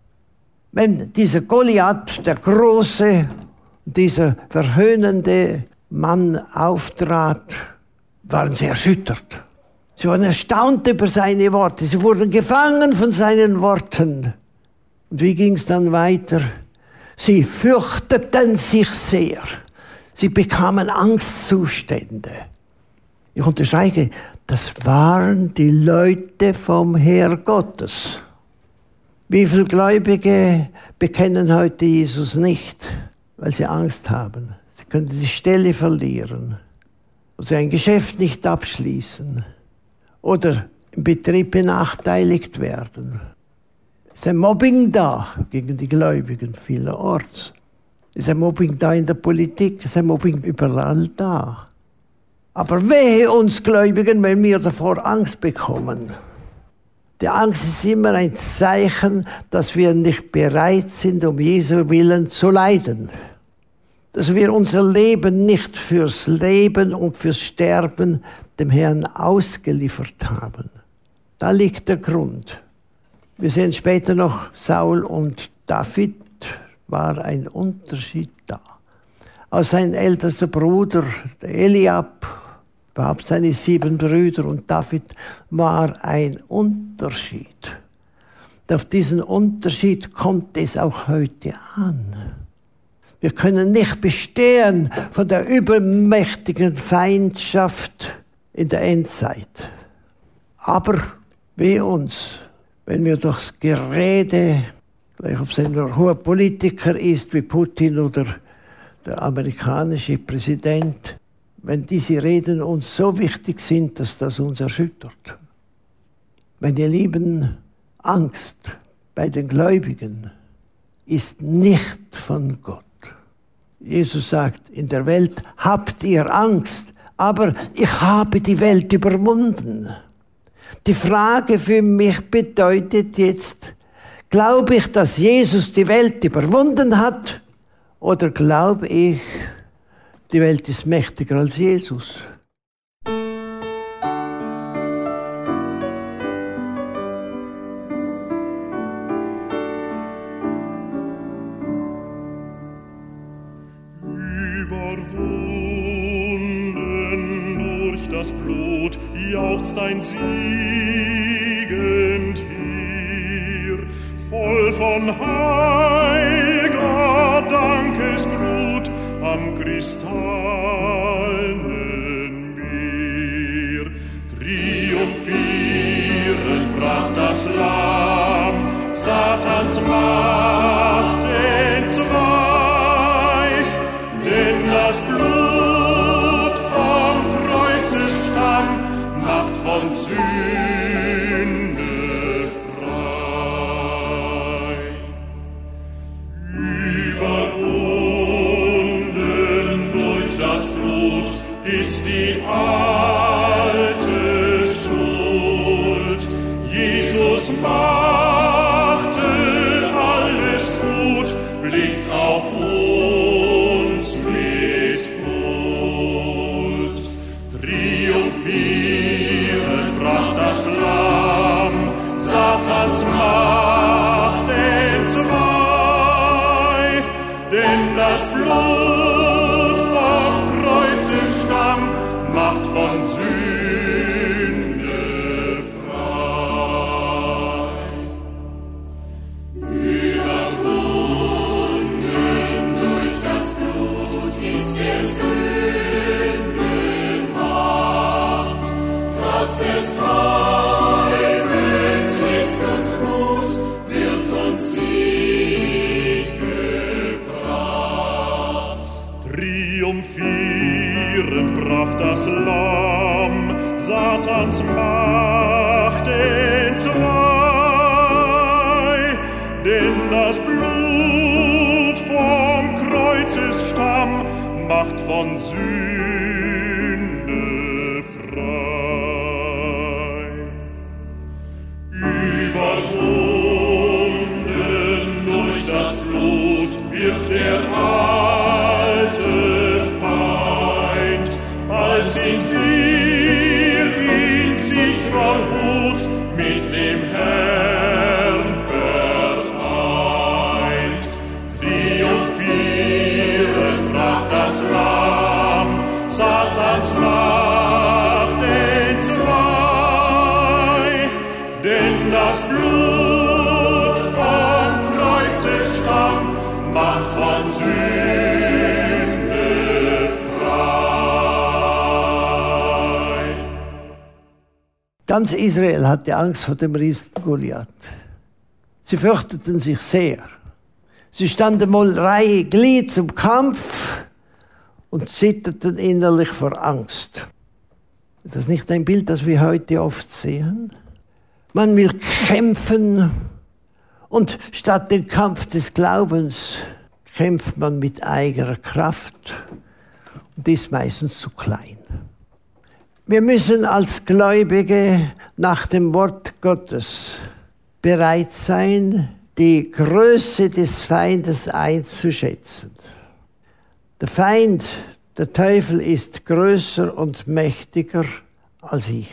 Wenn dieser Goliath, der große, dieser verhöhnende Mann auftrat, waren sie erschüttert. Sie waren erstaunt über seine Worte. Sie wurden gefangen von seinen Worten. Und wie ging es dann weiter? Sie fürchteten sich sehr. Sie bekamen Angstzustände. Ich unterstreiche, das waren die Leute vom Heer Gottes. Wie viele Gläubige bekennen heute Jesus nicht, weil sie Angst haben? Sie können die Stelle verlieren oder sie ein Geschäft nicht abschließen oder im Betrieb benachteiligt werden. Es ist ein Mobbing da gegen die Gläubigen vielerorts. Es ist ein Mobbing da in der Politik, es ist ein Mobbing überall da. Aber wehe uns Gläubigen, wenn wir davor Angst bekommen. Die Angst ist immer ein Zeichen, dass wir nicht bereit sind, um Jesu Willen zu leiden. Dass wir unser Leben nicht fürs Leben und fürs Sterben dem Herrn ausgeliefert haben. Da liegt der Grund. Wir sehen später noch, Saul und David war ein Unterschied da. Auch sein ältester Bruder, der Eliab, überhaupt seine 7 Brüder und David, war ein Unterschied. Und auf diesen Unterschied kommt es auch heute an. Wir können nicht bestehen von der übermächtigen Feindschaft in der Endzeit. Aber wehe uns, wenn wir durchs Gerede, gleich ob es ein hoher Politiker ist wie Putin oder der amerikanische Präsident, wenn diese Reden uns so wichtig sind, dass das uns erschüttert. Meine Lieben, Angst bei den Gläubigen ist nicht von Gott. Jesus sagt, in der Welt habt ihr Angst, aber ich habe die Welt überwunden. Die Frage für mich bedeutet jetzt, glaube ich, dass Jesus die Welt überwunden hat, oder glaube ich, die Welt ist mächtiger als Jesus? Überwunden durch das Blut jauchzt ein siegend Heer, voll von heilger Dankesglut am kristallenen Meer. Triumphierend brach das Lamm Satans Macht entzwei, denn das Blut vom Kreuzesstamm macht von Sünde frei. ist die alte Schuld. Jesus machte alles gut, blickt auf uns mit Huld. Triumphierend brach das Lamm Satans Macht entzwei, denn das Blut vom Kreuzesstamm macht von Sünde frei. Überwunden durch das Blut ist der Sünde Macht, trotz des Teufels List und Mut wird uns Sieg gebracht. Triumphierend brach das Lamm Satans Macht entzwei, denn das Blut vom Kreuzesstamm macht von Sünde frei. Überwunden durch das Blut wird der alte Feind, als sind wir in sicherer Hut mit dem Herrn vereint. Triumphierend brach das Lamm Satans Macht entzwei, denn das Blut vom Kreuzesstamm macht von Sünde frei. Ganz Israel hatte Angst vor dem Riesen Goliath. Sie fürchteten sich sehr. Sie standen mal Reihe Glied zum Kampf und zitterten innerlich vor Angst. Ist das nicht ein Bild, das wir heute oft sehen? Man will kämpfen und statt den Kampf des Glaubens kämpft man mit eigener Kraft und ist meistens zu klein. Wir müssen als Gläubige nach dem Wort Gottes bereit sein, die Größe des Feindes einzuschätzen. Der Feind, der Teufel, ist größer und mächtiger als ich.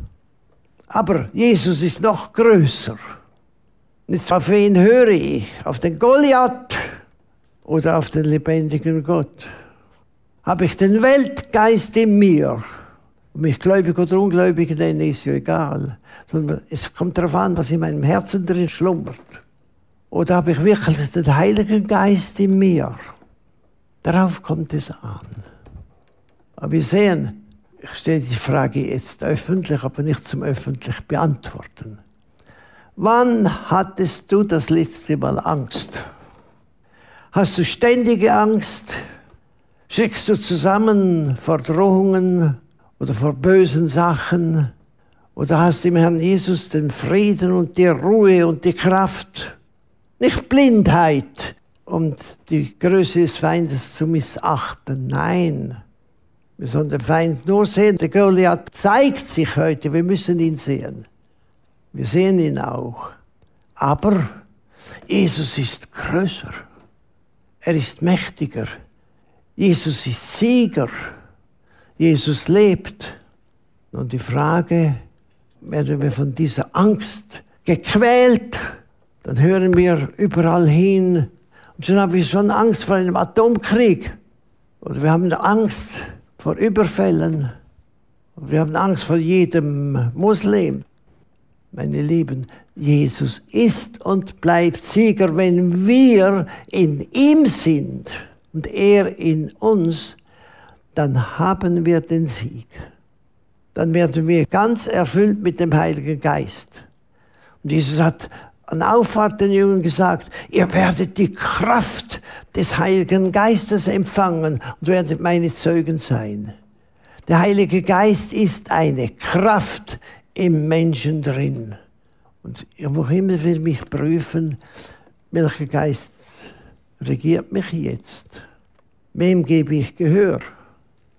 Aber Jesus ist noch größer. Jetzt auf wen höre ich? Auf den Goliath oder auf den lebendigen Gott? Habe ich den Weltgeist in mir? Ob ich gläubig oder ungläubig nenne, ist ja egal. Sondern es kommt darauf an, was in meinem Herzen drin schlummert. Oder habe ich wirklich den Heiligen Geist in mir? Darauf kommt es an. Aber wir sehen, ich stelle die Frage jetzt öffentlich, aber nicht zum öffentlich beantworten. Wann hattest du das letzte Mal Angst? Hast du ständige Angst? Schreckst du zusammen vor Drohungen oder vor bösen Sachen? Oder hast du im Herrn Jesus den Frieden und die Ruhe und die Kraft? Nicht Blindheit, um die Größe des Feindes zu missachten. Nein, wir sollen den Feind nur sehen. Der Goliath zeigt sich heute, wir müssen ihn sehen. Wir sehen ihn auch. Aber Jesus ist größer. Er ist mächtiger. Jesus ist Sieger. Jesus lebt. Und die Frage, werden wir von dieser Angst gequält, dann hören wir überall hin. Und schon haben wir schon Angst vor einem Atomkrieg. Oder wir haben Angst vor Überfällen. Oder wir haben Angst vor jedem Muslim. Meine Lieben, Jesus ist und bleibt Sieger, wenn wir in ihm sind und er in uns, dann haben wir den Sieg. Dann werden wir ganz erfüllt mit dem Heiligen Geist. Und Jesus hat an Auffahrt den Jüngern gesagt, ihr werdet die Kraft des Heiligen Geistes empfangen und werdet meine Zeugen sein. Der Heilige Geist ist eine Kraft im Menschen drin. Und wo immer will mich prüfen, welcher Geist regiert mich jetzt? Wem gebe ich Gehör?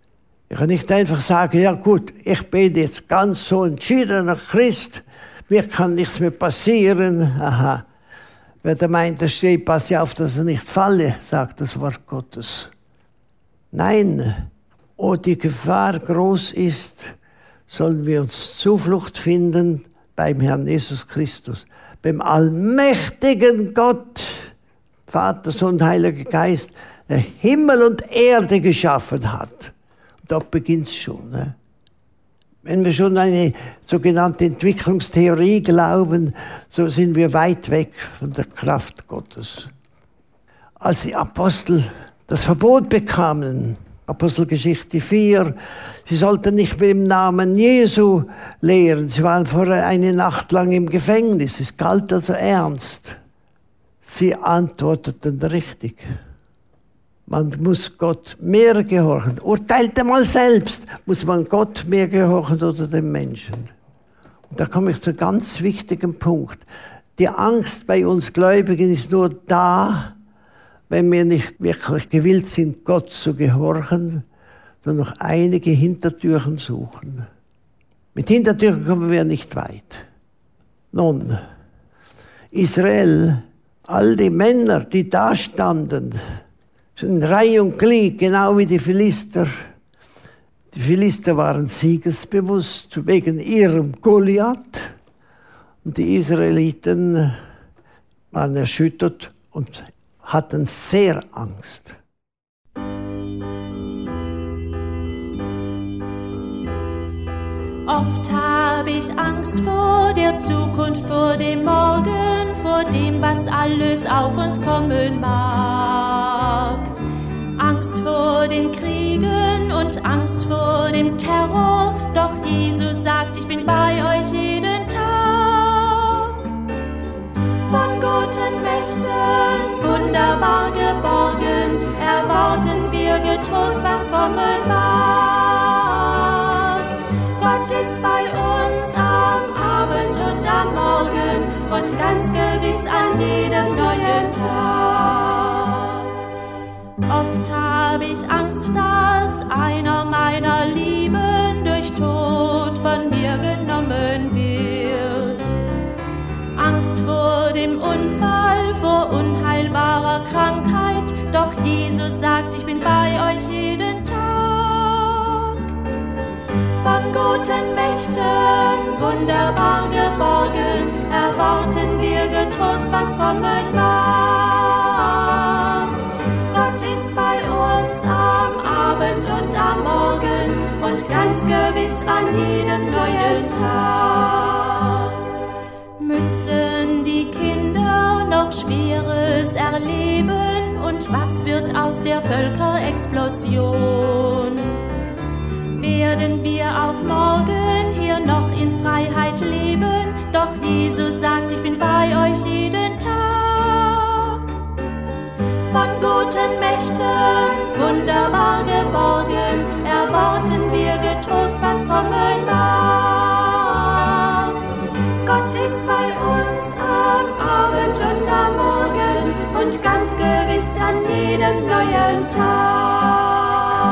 Ich kann nicht einfach sagen, ja gut, ich bin jetzt ganz so entschiedener Christ, mir kann nichts mehr passieren. Aha. Wer da meint, da steht, pass ja auf, dass er nicht falle, sagt das Wort Gottes. Nein, wo die Gefahr groß ist, sollen wir uns Zuflucht finden beim Herrn Jesus Christus, beim allmächtigen Gott, Vater, Sohn und Heiliger Geist, der Himmel und Erde geschaffen hat. Und dort beginnt es schon. Ne? Wenn wir schon eine sogenannte Entwicklungstheorie glauben, so sind wir weit weg von der Kraft Gottes. Als die Apostel das Verbot bekamen, Apostelgeschichte 4, sie sollten nicht mehr im Namen Jesu lehren. Sie waren vorher eine Nacht lang im Gefängnis. Es galt also ernst. Sie antworteten richtig. Man muss Gott mehr gehorchen. Urteilte mal selbst, muss man Gott mehr gehorchen oder dem Menschen. Und da komme ich zu einem ganz wichtigen Punkt. Die Angst bei uns Gläubigen ist nur da, wenn wir nicht wirklich gewillt sind, Gott zu gehorchen, sondern noch einige Hintertüren suchen. Mit Hintertüren kommen wir nicht weit. Nun, Israel, all die Männer, die da standen, in Reihe und Glied, genau wie die Philister. Die Philister waren siegesbewusst wegen ihrem Goliath. Und die Israeliten waren erschüttert und hatten sehr Angst. Oft habe ich Angst vor der Zukunft, vor dem Morgen, vor dem, was alles auf uns kommen mag. Angst vor den Kriegen und Angst vor dem Terror, doch Jesus sagt, ich bin bei euch jeden Tag. Von guten Mächten wunderbar geborgen, erwarten wir getrost, was kommen mag. Gott ist bei uns am Abend und am Morgen und ganz gewiss an jedem neuen Tag. Oft habe ich Angst, dass einer meiner Lieben durch Tod von mir genommen wird. Angst vor dem Unfall, vor unheilbarer Krankheit, doch Jesus sagt, ich bin bei euch jeden Tag. Von guten Mächten wunderbar geborgen, erwarten wir getrost, was kommen mag. Gott ist bei uns am Abend und am Morgen und ganz gewiss an jedem neuen Tag. Müssen die Kinder noch Schweres erleben und was wird aus der Völkerexplosion? Werden wir auch morgen hier noch in Freiheit leben, doch Jesus sagt, ich bin bei euch jeden Tag. Von guten Mächten wunderbar geborgen, erwarten wir getrost, was kommen mag. Gott ist bei uns am Abend und am Morgen und ganz gewiss an jedem neuen Tag.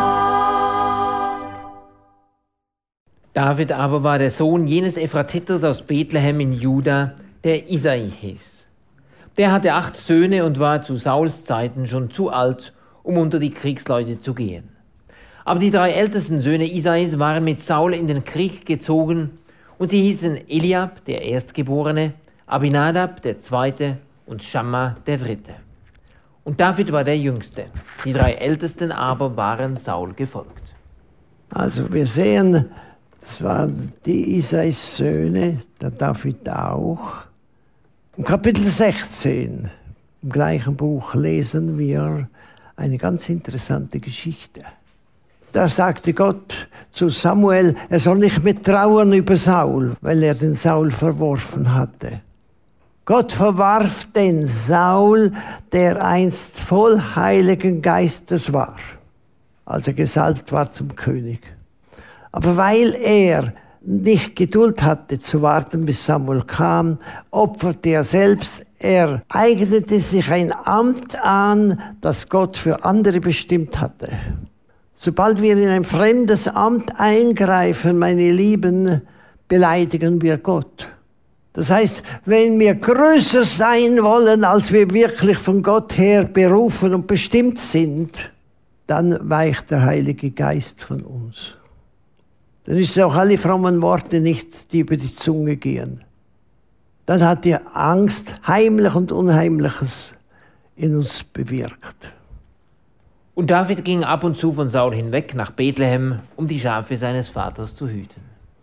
David aber war der Sohn jenes Ephratiters aus Bethlehem in Juda, der Isai hieß. Der hatte 8 Söhne und war zu Sauls Zeiten schon zu alt, um unter die Kriegsleute zu gehen. Aber die 3 ältesten Söhne Isais waren mit Saul in den Krieg gezogen und sie hießen Eliab, der Erstgeborene, Abinadab, der Zweite und Schamma, der Dritte. Und David war der Jüngste. Die 3 Ältesten aber waren Saul gefolgt. Also wir sehen, das waren die Isais Söhne, der David auch. Im Kapitel 16, im gleichen Buch, lesen wir eine ganz interessante Geschichte. Da sagte Gott zu Samuel, er soll nicht mehr trauern über Saul, weil er den Saul verworfen hatte. Gott verwarf den Saul, der einst voll Heiligen Geistes war, als er gesalbt war zum König. Aber weil er nicht Geduld hatte zu warten, bis Samuel kam, opferte er selbst. Er eignete sich ein Amt an, das Gott für andere bestimmt hatte. Sobald wir in ein fremdes Amt eingreifen, meine Lieben, beleidigen wir Gott. Das heißt, wenn wir größer sein wollen, als wir wirklich von Gott her berufen und bestimmt sind, dann weicht der Heilige Geist von uns. Dann ist es auch alle frommen Worte nicht, die über die Zunge gehen. Dann hat die Angst Heimlich und Unheimliches in uns bewirkt. Und David ging ab und zu von Saul hinweg nach Bethlehem, um die Schafe seines Vaters zu hüten.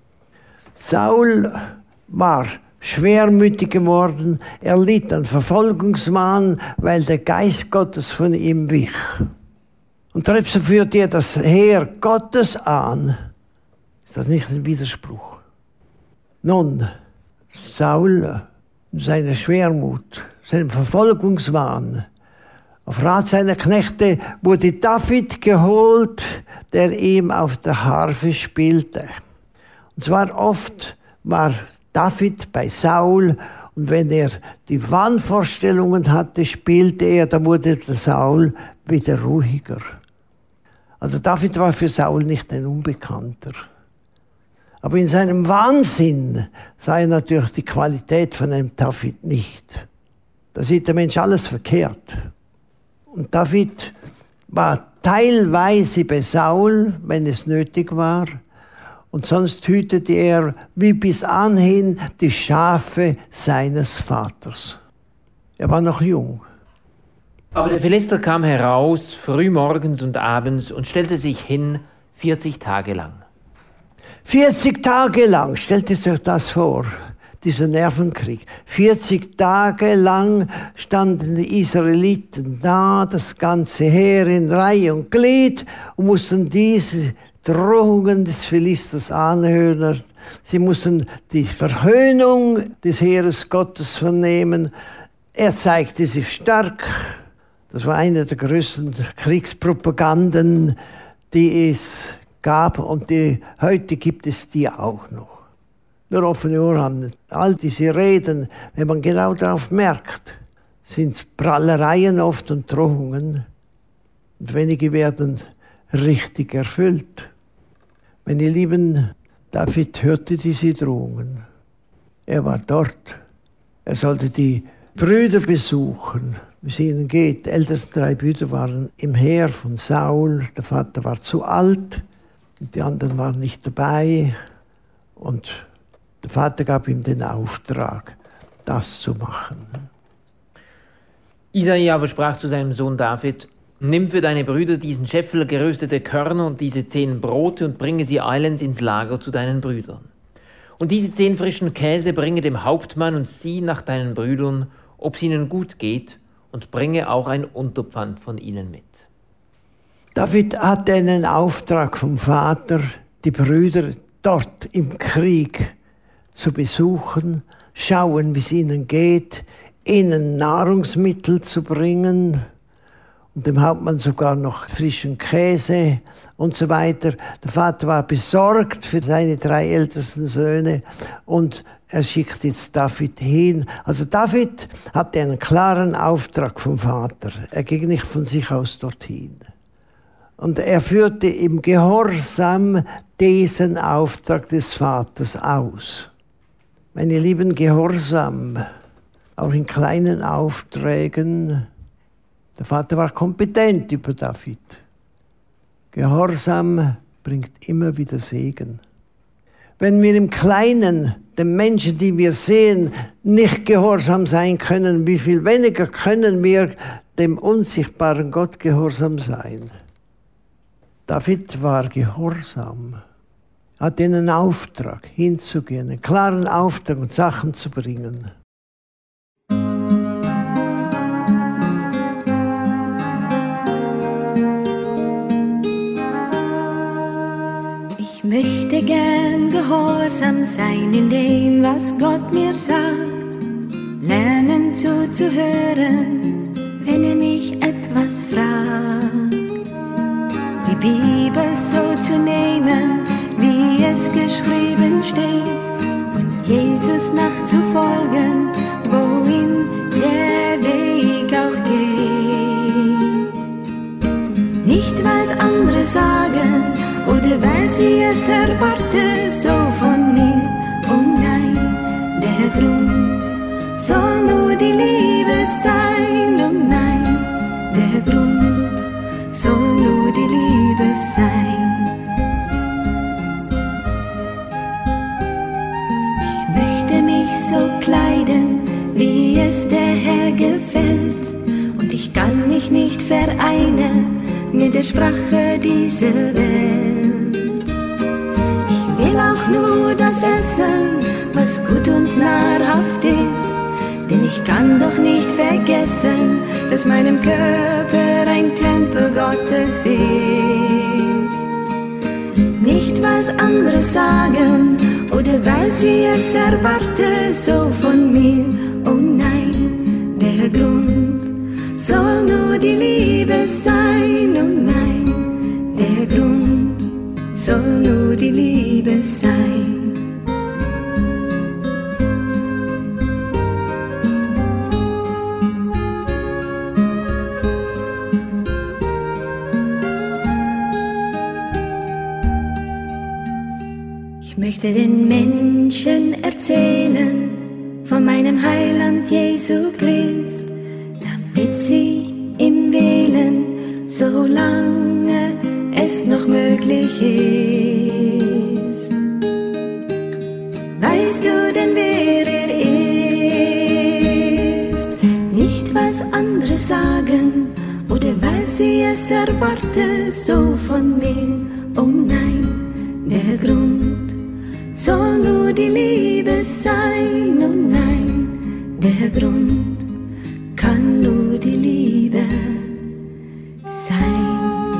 Saul war schwermütig geworden, er litt an Verfolgungswahn, weil der Geist Gottes von ihm wich. Und trotzdem führte er das Heer Gottes an. Ist das nicht ein Widerspruch? Nun, Saul, seine Schwermut, sein Verfolgungswahn, auf Rat seiner Knechte wurde David geholt, der ihm auf der Harfe spielte. Und zwar oft war David bei Saul, und wenn er die Wahnvorstellungen hatte, spielte er, dann wurde der Saul wieder ruhiger. Also David war für Saul nicht ein Unbekannter. Aber in seinem Wahnsinn sah er natürlich die Qualität von einem David nicht. Da sieht der Mensch alles verkehrt. Und David war teilweise bei Saul, wenn es nötig war, und sonst hütete er wie bis anhin die Schafe seines Vaters. Er war noch jung. Aber der Philister kam heraus, früh morgens und abends, und stellte sich hin 40 Tage lang. 40 Tage lang, stellt euch das vor, dieser Nervenkrieg. 40 Tage lang standen die Israeliten da, das ganze Heer in Reihe und Glied, und mussten diese Drohungen des Philisters anhören. Sie mussten die Verhöhnung des Heeres Gottes vernehmen. Er zeigte sich stark. Das war eine der größten Kriegspropaganden, die es gab, und heute gibt es die auch noch. Nur offene Ohren haben. All diese Reden, wenn man genau darauf merkt, sind Prahlereien oft und Drohungen. Und wenige werden richtig erfüllt. Meine Lieben, David hörte diese Drohungen. Er war dort. Er sollte die Brüder besuchen, wie es ihnen geht. Die ältesten 3 Brüder waren im Heer von Saul. Der Vater war zu alt und die anderen waren nicht dabei. Und der Vater gab ihm den Auftrag, das zu machen. Isai aber sprach zu seinem Sohn David: Nimm für deine Brüder diesen Scheffel geröstete Körner und diese 10 Brote und bringe sie eilends ins Lager zu deinen Brüdern. Und diese 10 frischen Käse bringe dem Hauptmann und sieh nach deinen Brüdern, ob es ihnen gut geht, und bringe auch ein Unterpfand von ihnen mit. David hatte einen Auftrag vom Vater, die Brüder dort im Krieg zu besuchen, schauen, wie es ihnen geht, ihnen Nahrungsmittel zu bringen und dem Hauptmann sogar noch frischen Käse und so weiter. Der Vater war besorgt für seine 3 ältesten Söhne und er schickt jetzt David hin. Also David hatte einen klaren Auftrag vom Vater. Er ging nicht von sich aus dorthin. Und er führte im Gehorsam diesen Auftrag des Vaters aus. Meine lieben, Gehorsam, auch in kleinen Aufträgen. Der Vater war kompetent über David. Gehorsam bringt immer wieder Segen. Wenn wir im Kleinen den Menschen, die wir sehen, nicht gehorsam sein können, wie viel weniger können wir dem unsichtbaren Gott gehorsam sein? David war gehorsam, hatte einen Auftrag, hinzugehen, einen klaren Auftrag und Sachen zu bringen. Ich möchte gern gehorsam sein in dem, was Gott mir sagt, lernen zuzuhören, wenn er mich etwas fragt. Die Bibel so zu nehmen, wie es geschrieben steht, und Jesus nachzufolgen, wohin der Weg auch geht. Nicht was andere sagen, sie es erwarte, so von mir. Oh nein, der Grund soll nur die Liebe sein. Oh nein, der Grund soll nur die Liebe sein. Ich möchte mich so kleiden, wie es der Herr gefällt, und ich kann mich nicht vereinen mit der Sprache dieser Welt. Ich will auch nur das essen, was gut und nahrhaft ist, denn ich kann doch nicht vergessen, dass meinem Körper ein Tempel Gottes ist. Nicht was andere sagen oder weil sie es erwarte, so von mir. Oh nein, der Grund soll nur die Liebe sein. Oh nein, der Grund soll nur die Liebe sein. Ich möchte den Menschen erzählen von meinem Heiland Jesu Christ, damit sie ihm wählen, solange es noch möglich ist. Weißt du denn, wer er ist? Nicht was andere sagen oder weil sie es erwarte, so von mir. Oh nein, der Grund soll nur die Liebe sein. Oh nein, der Grund kann nur die Liebe sein.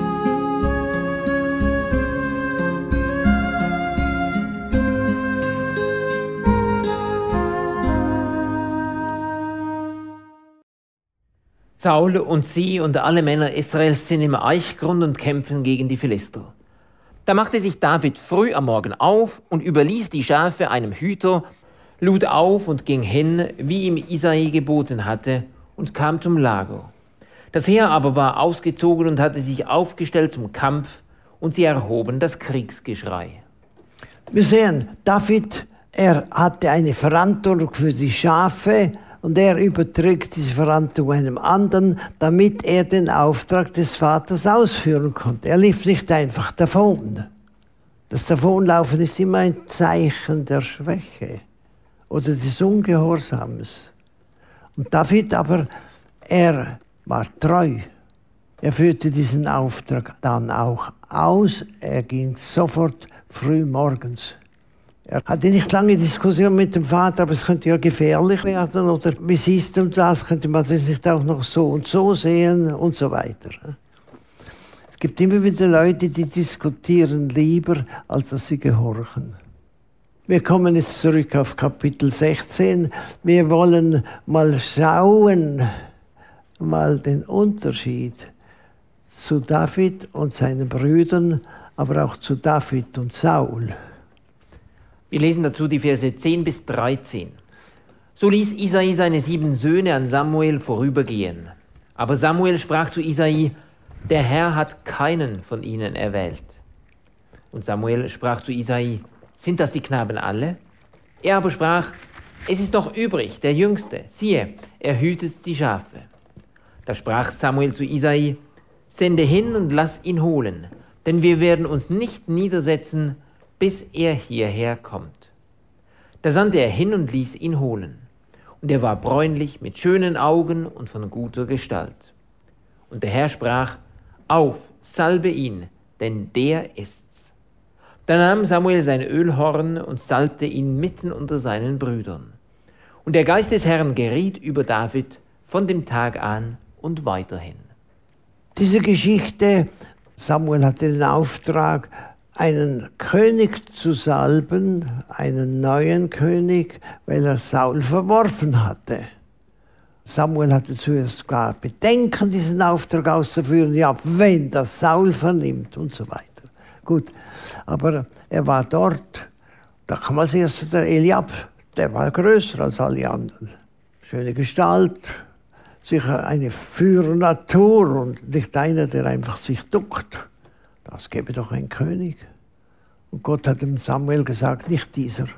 Saul und sie und alle Männer Israels sind im Eichgrund und kämpfen gegen die Philister. Da machte sich David früh am Morgen auf und überließ die Schafe einem Hüter, lud auf und ging hin, wie ihm Isai geboten hatte, und kam zum Lager. Das Heer aber war ausgezogen und hatte sich aufgestellt zum Kampf, und sie erhoben das Kriegsgeschrei. Wir sehen, David, er hatte eine Verantwortung für die Schafe und er überträgt diese Verantwortung einem anderen, damit er den Auftrag des Vaters ausführen konnte. Er lief nicht einfach davon. Das Davonlaufen ist immer ein Zeichen der Schwäche oder des Ungehorsams. Und David aber, er war treu. Er führte diesen Auftrag dann auch aus. Er ging sofort früh morgens. Er hatte nicht lange Diskussion mit dem Vater, aber es könnte ja gefährlich werden. Oder wie siehst du das? Könnte man das nicht auch noch so und so sehen und so weiter. Es gibt immer wieder Leute, die diskutieren lieber, als dass sie gehorchen. Wir kommen jetzt zurück auf Kapitel 16. Wir wollen mal schauen, mal den Unterschied zu David und seinen Brüdern, aber auch zu David und Saul. Wir lesen dazu die Verse 10 bis 13. So ließ Isai seine 7 Söhne an Samuel vorübergehen. Aber Samuel sprach zu Isai: Der Herr hat keinen von ihnen erwählt. Und Samuel sprach zu Isai: Sind das die Knaben alle? Er aber sprach: Es ist noch übrig, der Jüngste. Siehe, er hütet die Schafe. Da sprach Samuel zu Isai: Sende hin und lass ihn holen, denn wir werden uns nicht niedersetzen, bis er hierher kommt. Da sandte er hin und ließ ihn holen. Und er war bräunlich, mit schönen Augen und von guter Gestalt. Und der Herr sprach: Auf, salbe ihn, denn der ist's. Da nahm Samuel sein Ölhorn und salbte ihn mitten unter seinen Brüdern. Und der Geist des Herrn geriet über David von dem Tag an und weiterhin. Diese Geschichte, Samuel hatte den Auftrag, einen König zu salben, einen neuen König, weil er Saul verworfen hatte. Samuel hatte zuerst gar Bedenken, diesen Auftrag auszuführen. Ja, wenn das Saul vernimmt und so weiter. Gut, aber er war dort. Da kam als erstes der Eliab, der war größer als alle anderen. Schöne Gestalt, sicher eine Führernatur und nicht einer, der einfach sich duckt. Das gäbe doch ein König. Und Gott hat dem Samuel gesagt, nicht dieser.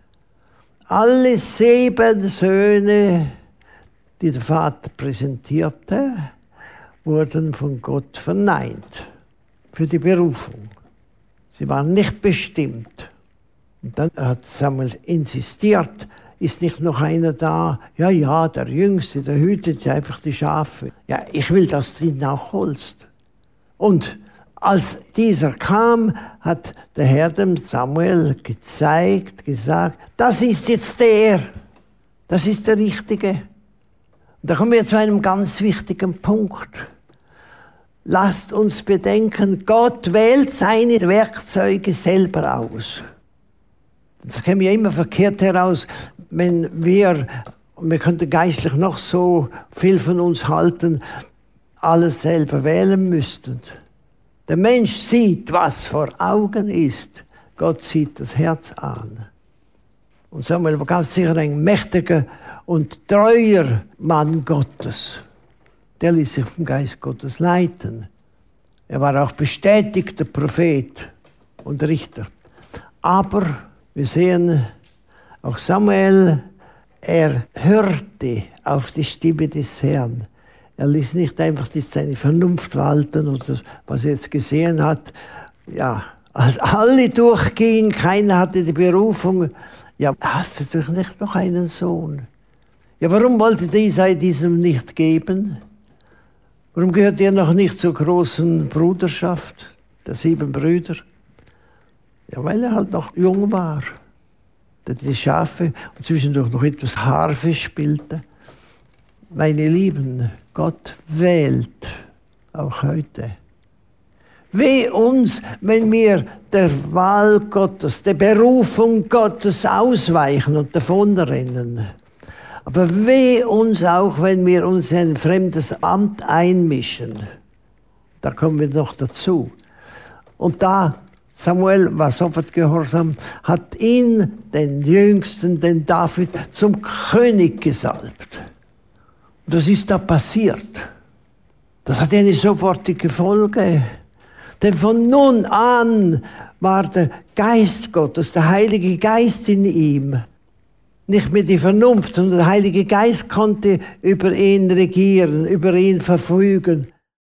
Alle 7 Söhne, die der Vater präsentierte, wurden von Gott verneint für die Berufung. Sie waren nicht bestimmt. Und dann hat Samuel insistiert, ist nicht noch einer da? Ja, der Jüngste, der hütet einfach die Schafe. Ja, ich will, dass du ihn auch holst. Und als dieser kam, hat der Herr dem Samuel gesagt, das ist jetzt das ist der Richtige. Und da kommen wir zu einem ganz wichtigen Punkt. Lasst uns bedenken, Gott wählt seine Werkzeuge selber aus. Das käme ja immer verkehrt heraus, wenn wir könnten geistlich noch so viel von uns halten, alles selber wählen müssten. Der Mensch sieht, was vor Augen ist. Gott sieht das Herz an. Und Samuel war ganz sicher ein mächtiger und treuer Mann Gottes. Der ließ sich vom Geist Gottes leiten. Er war auch bestätigter Prophet und Richter. Aber wir sehen, auch Samuel, er hörte auf die Stimme des Herrn. Er ließ nicht einfach seine Vernunft walten oder was er jetzt gesehen hat. Ja, als alle durchgingen, keiner hatte die Berufung. Ja, hast du doch nicht noch einen Sohn? Ja, warum wollte Isai diesem nicht geben? Warum gehört er noch nicht zur großen Bruderschaft der 7 Brüder? Ja, weil er halt noch jung war. Der die Schafe und zwischendurch noch etwas Harfe spielte. Meine Lieben, Gott wählt auch heute. Weh uns, wenn wir der Wahl Gottes, der Berufung Gottes ausweichen und davonrennen. Aber weh uns auch, wenn wir uns in ein fremdes Amt einmischen. Da kommen wir noch dazu. Und da, Samuel war sofort gehorsam, hat ihn, den Jüngsten, den David, zum König gesalbt. Und das ist da passiert. Das hat eine sofortige Folge. Denn von nun an war der Geist Gottes, der Heilige Geist in ihm. Nicht mehr die Vernunft, sondern der Heilige Geist konnte über ihn regieren, über ihn verfügen.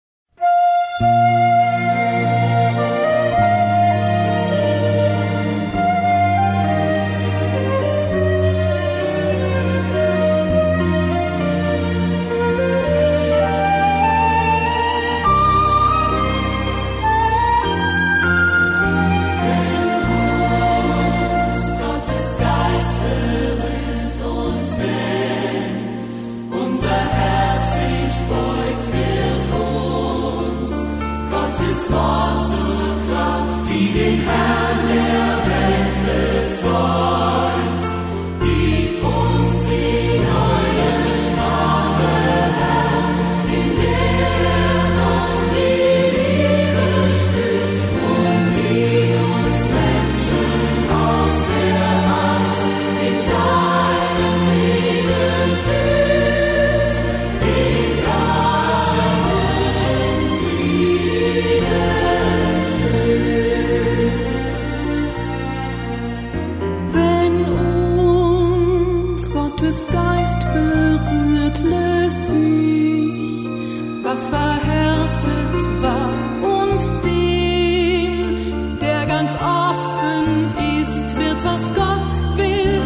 was verhärtet war, und dem, der ganz offen ist, wird, was Gott will,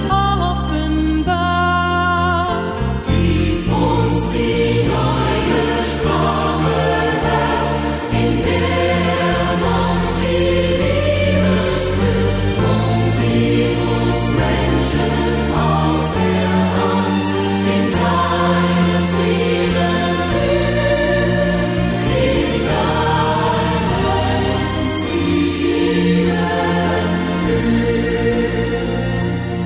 offenbar. Gib uns die neue Sprache, Herr, in der man die Liebe spürt und die uns Menschen aus der Angst in deinen Frieden führt, in deinen Frieden führt.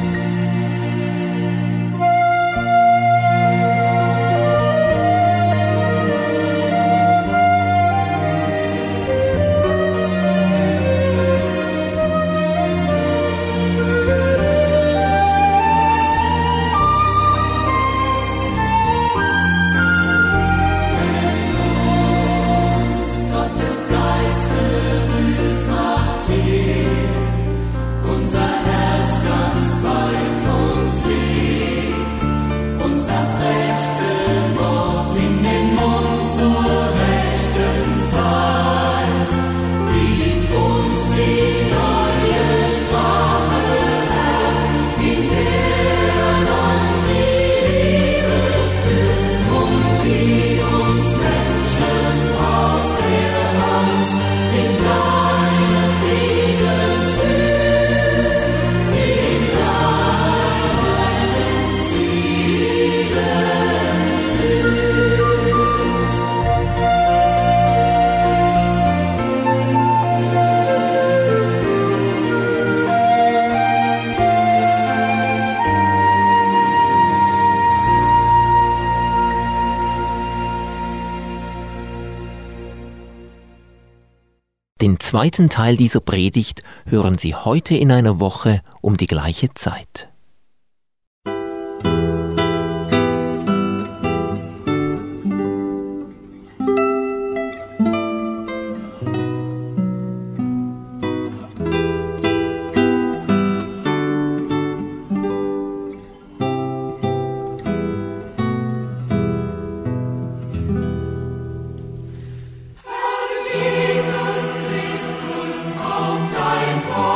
zweiten Teil dieser Predigt hören Sie heute in einer Woche um die gleiche Zeit. Jesus Christus, auf dein Wort.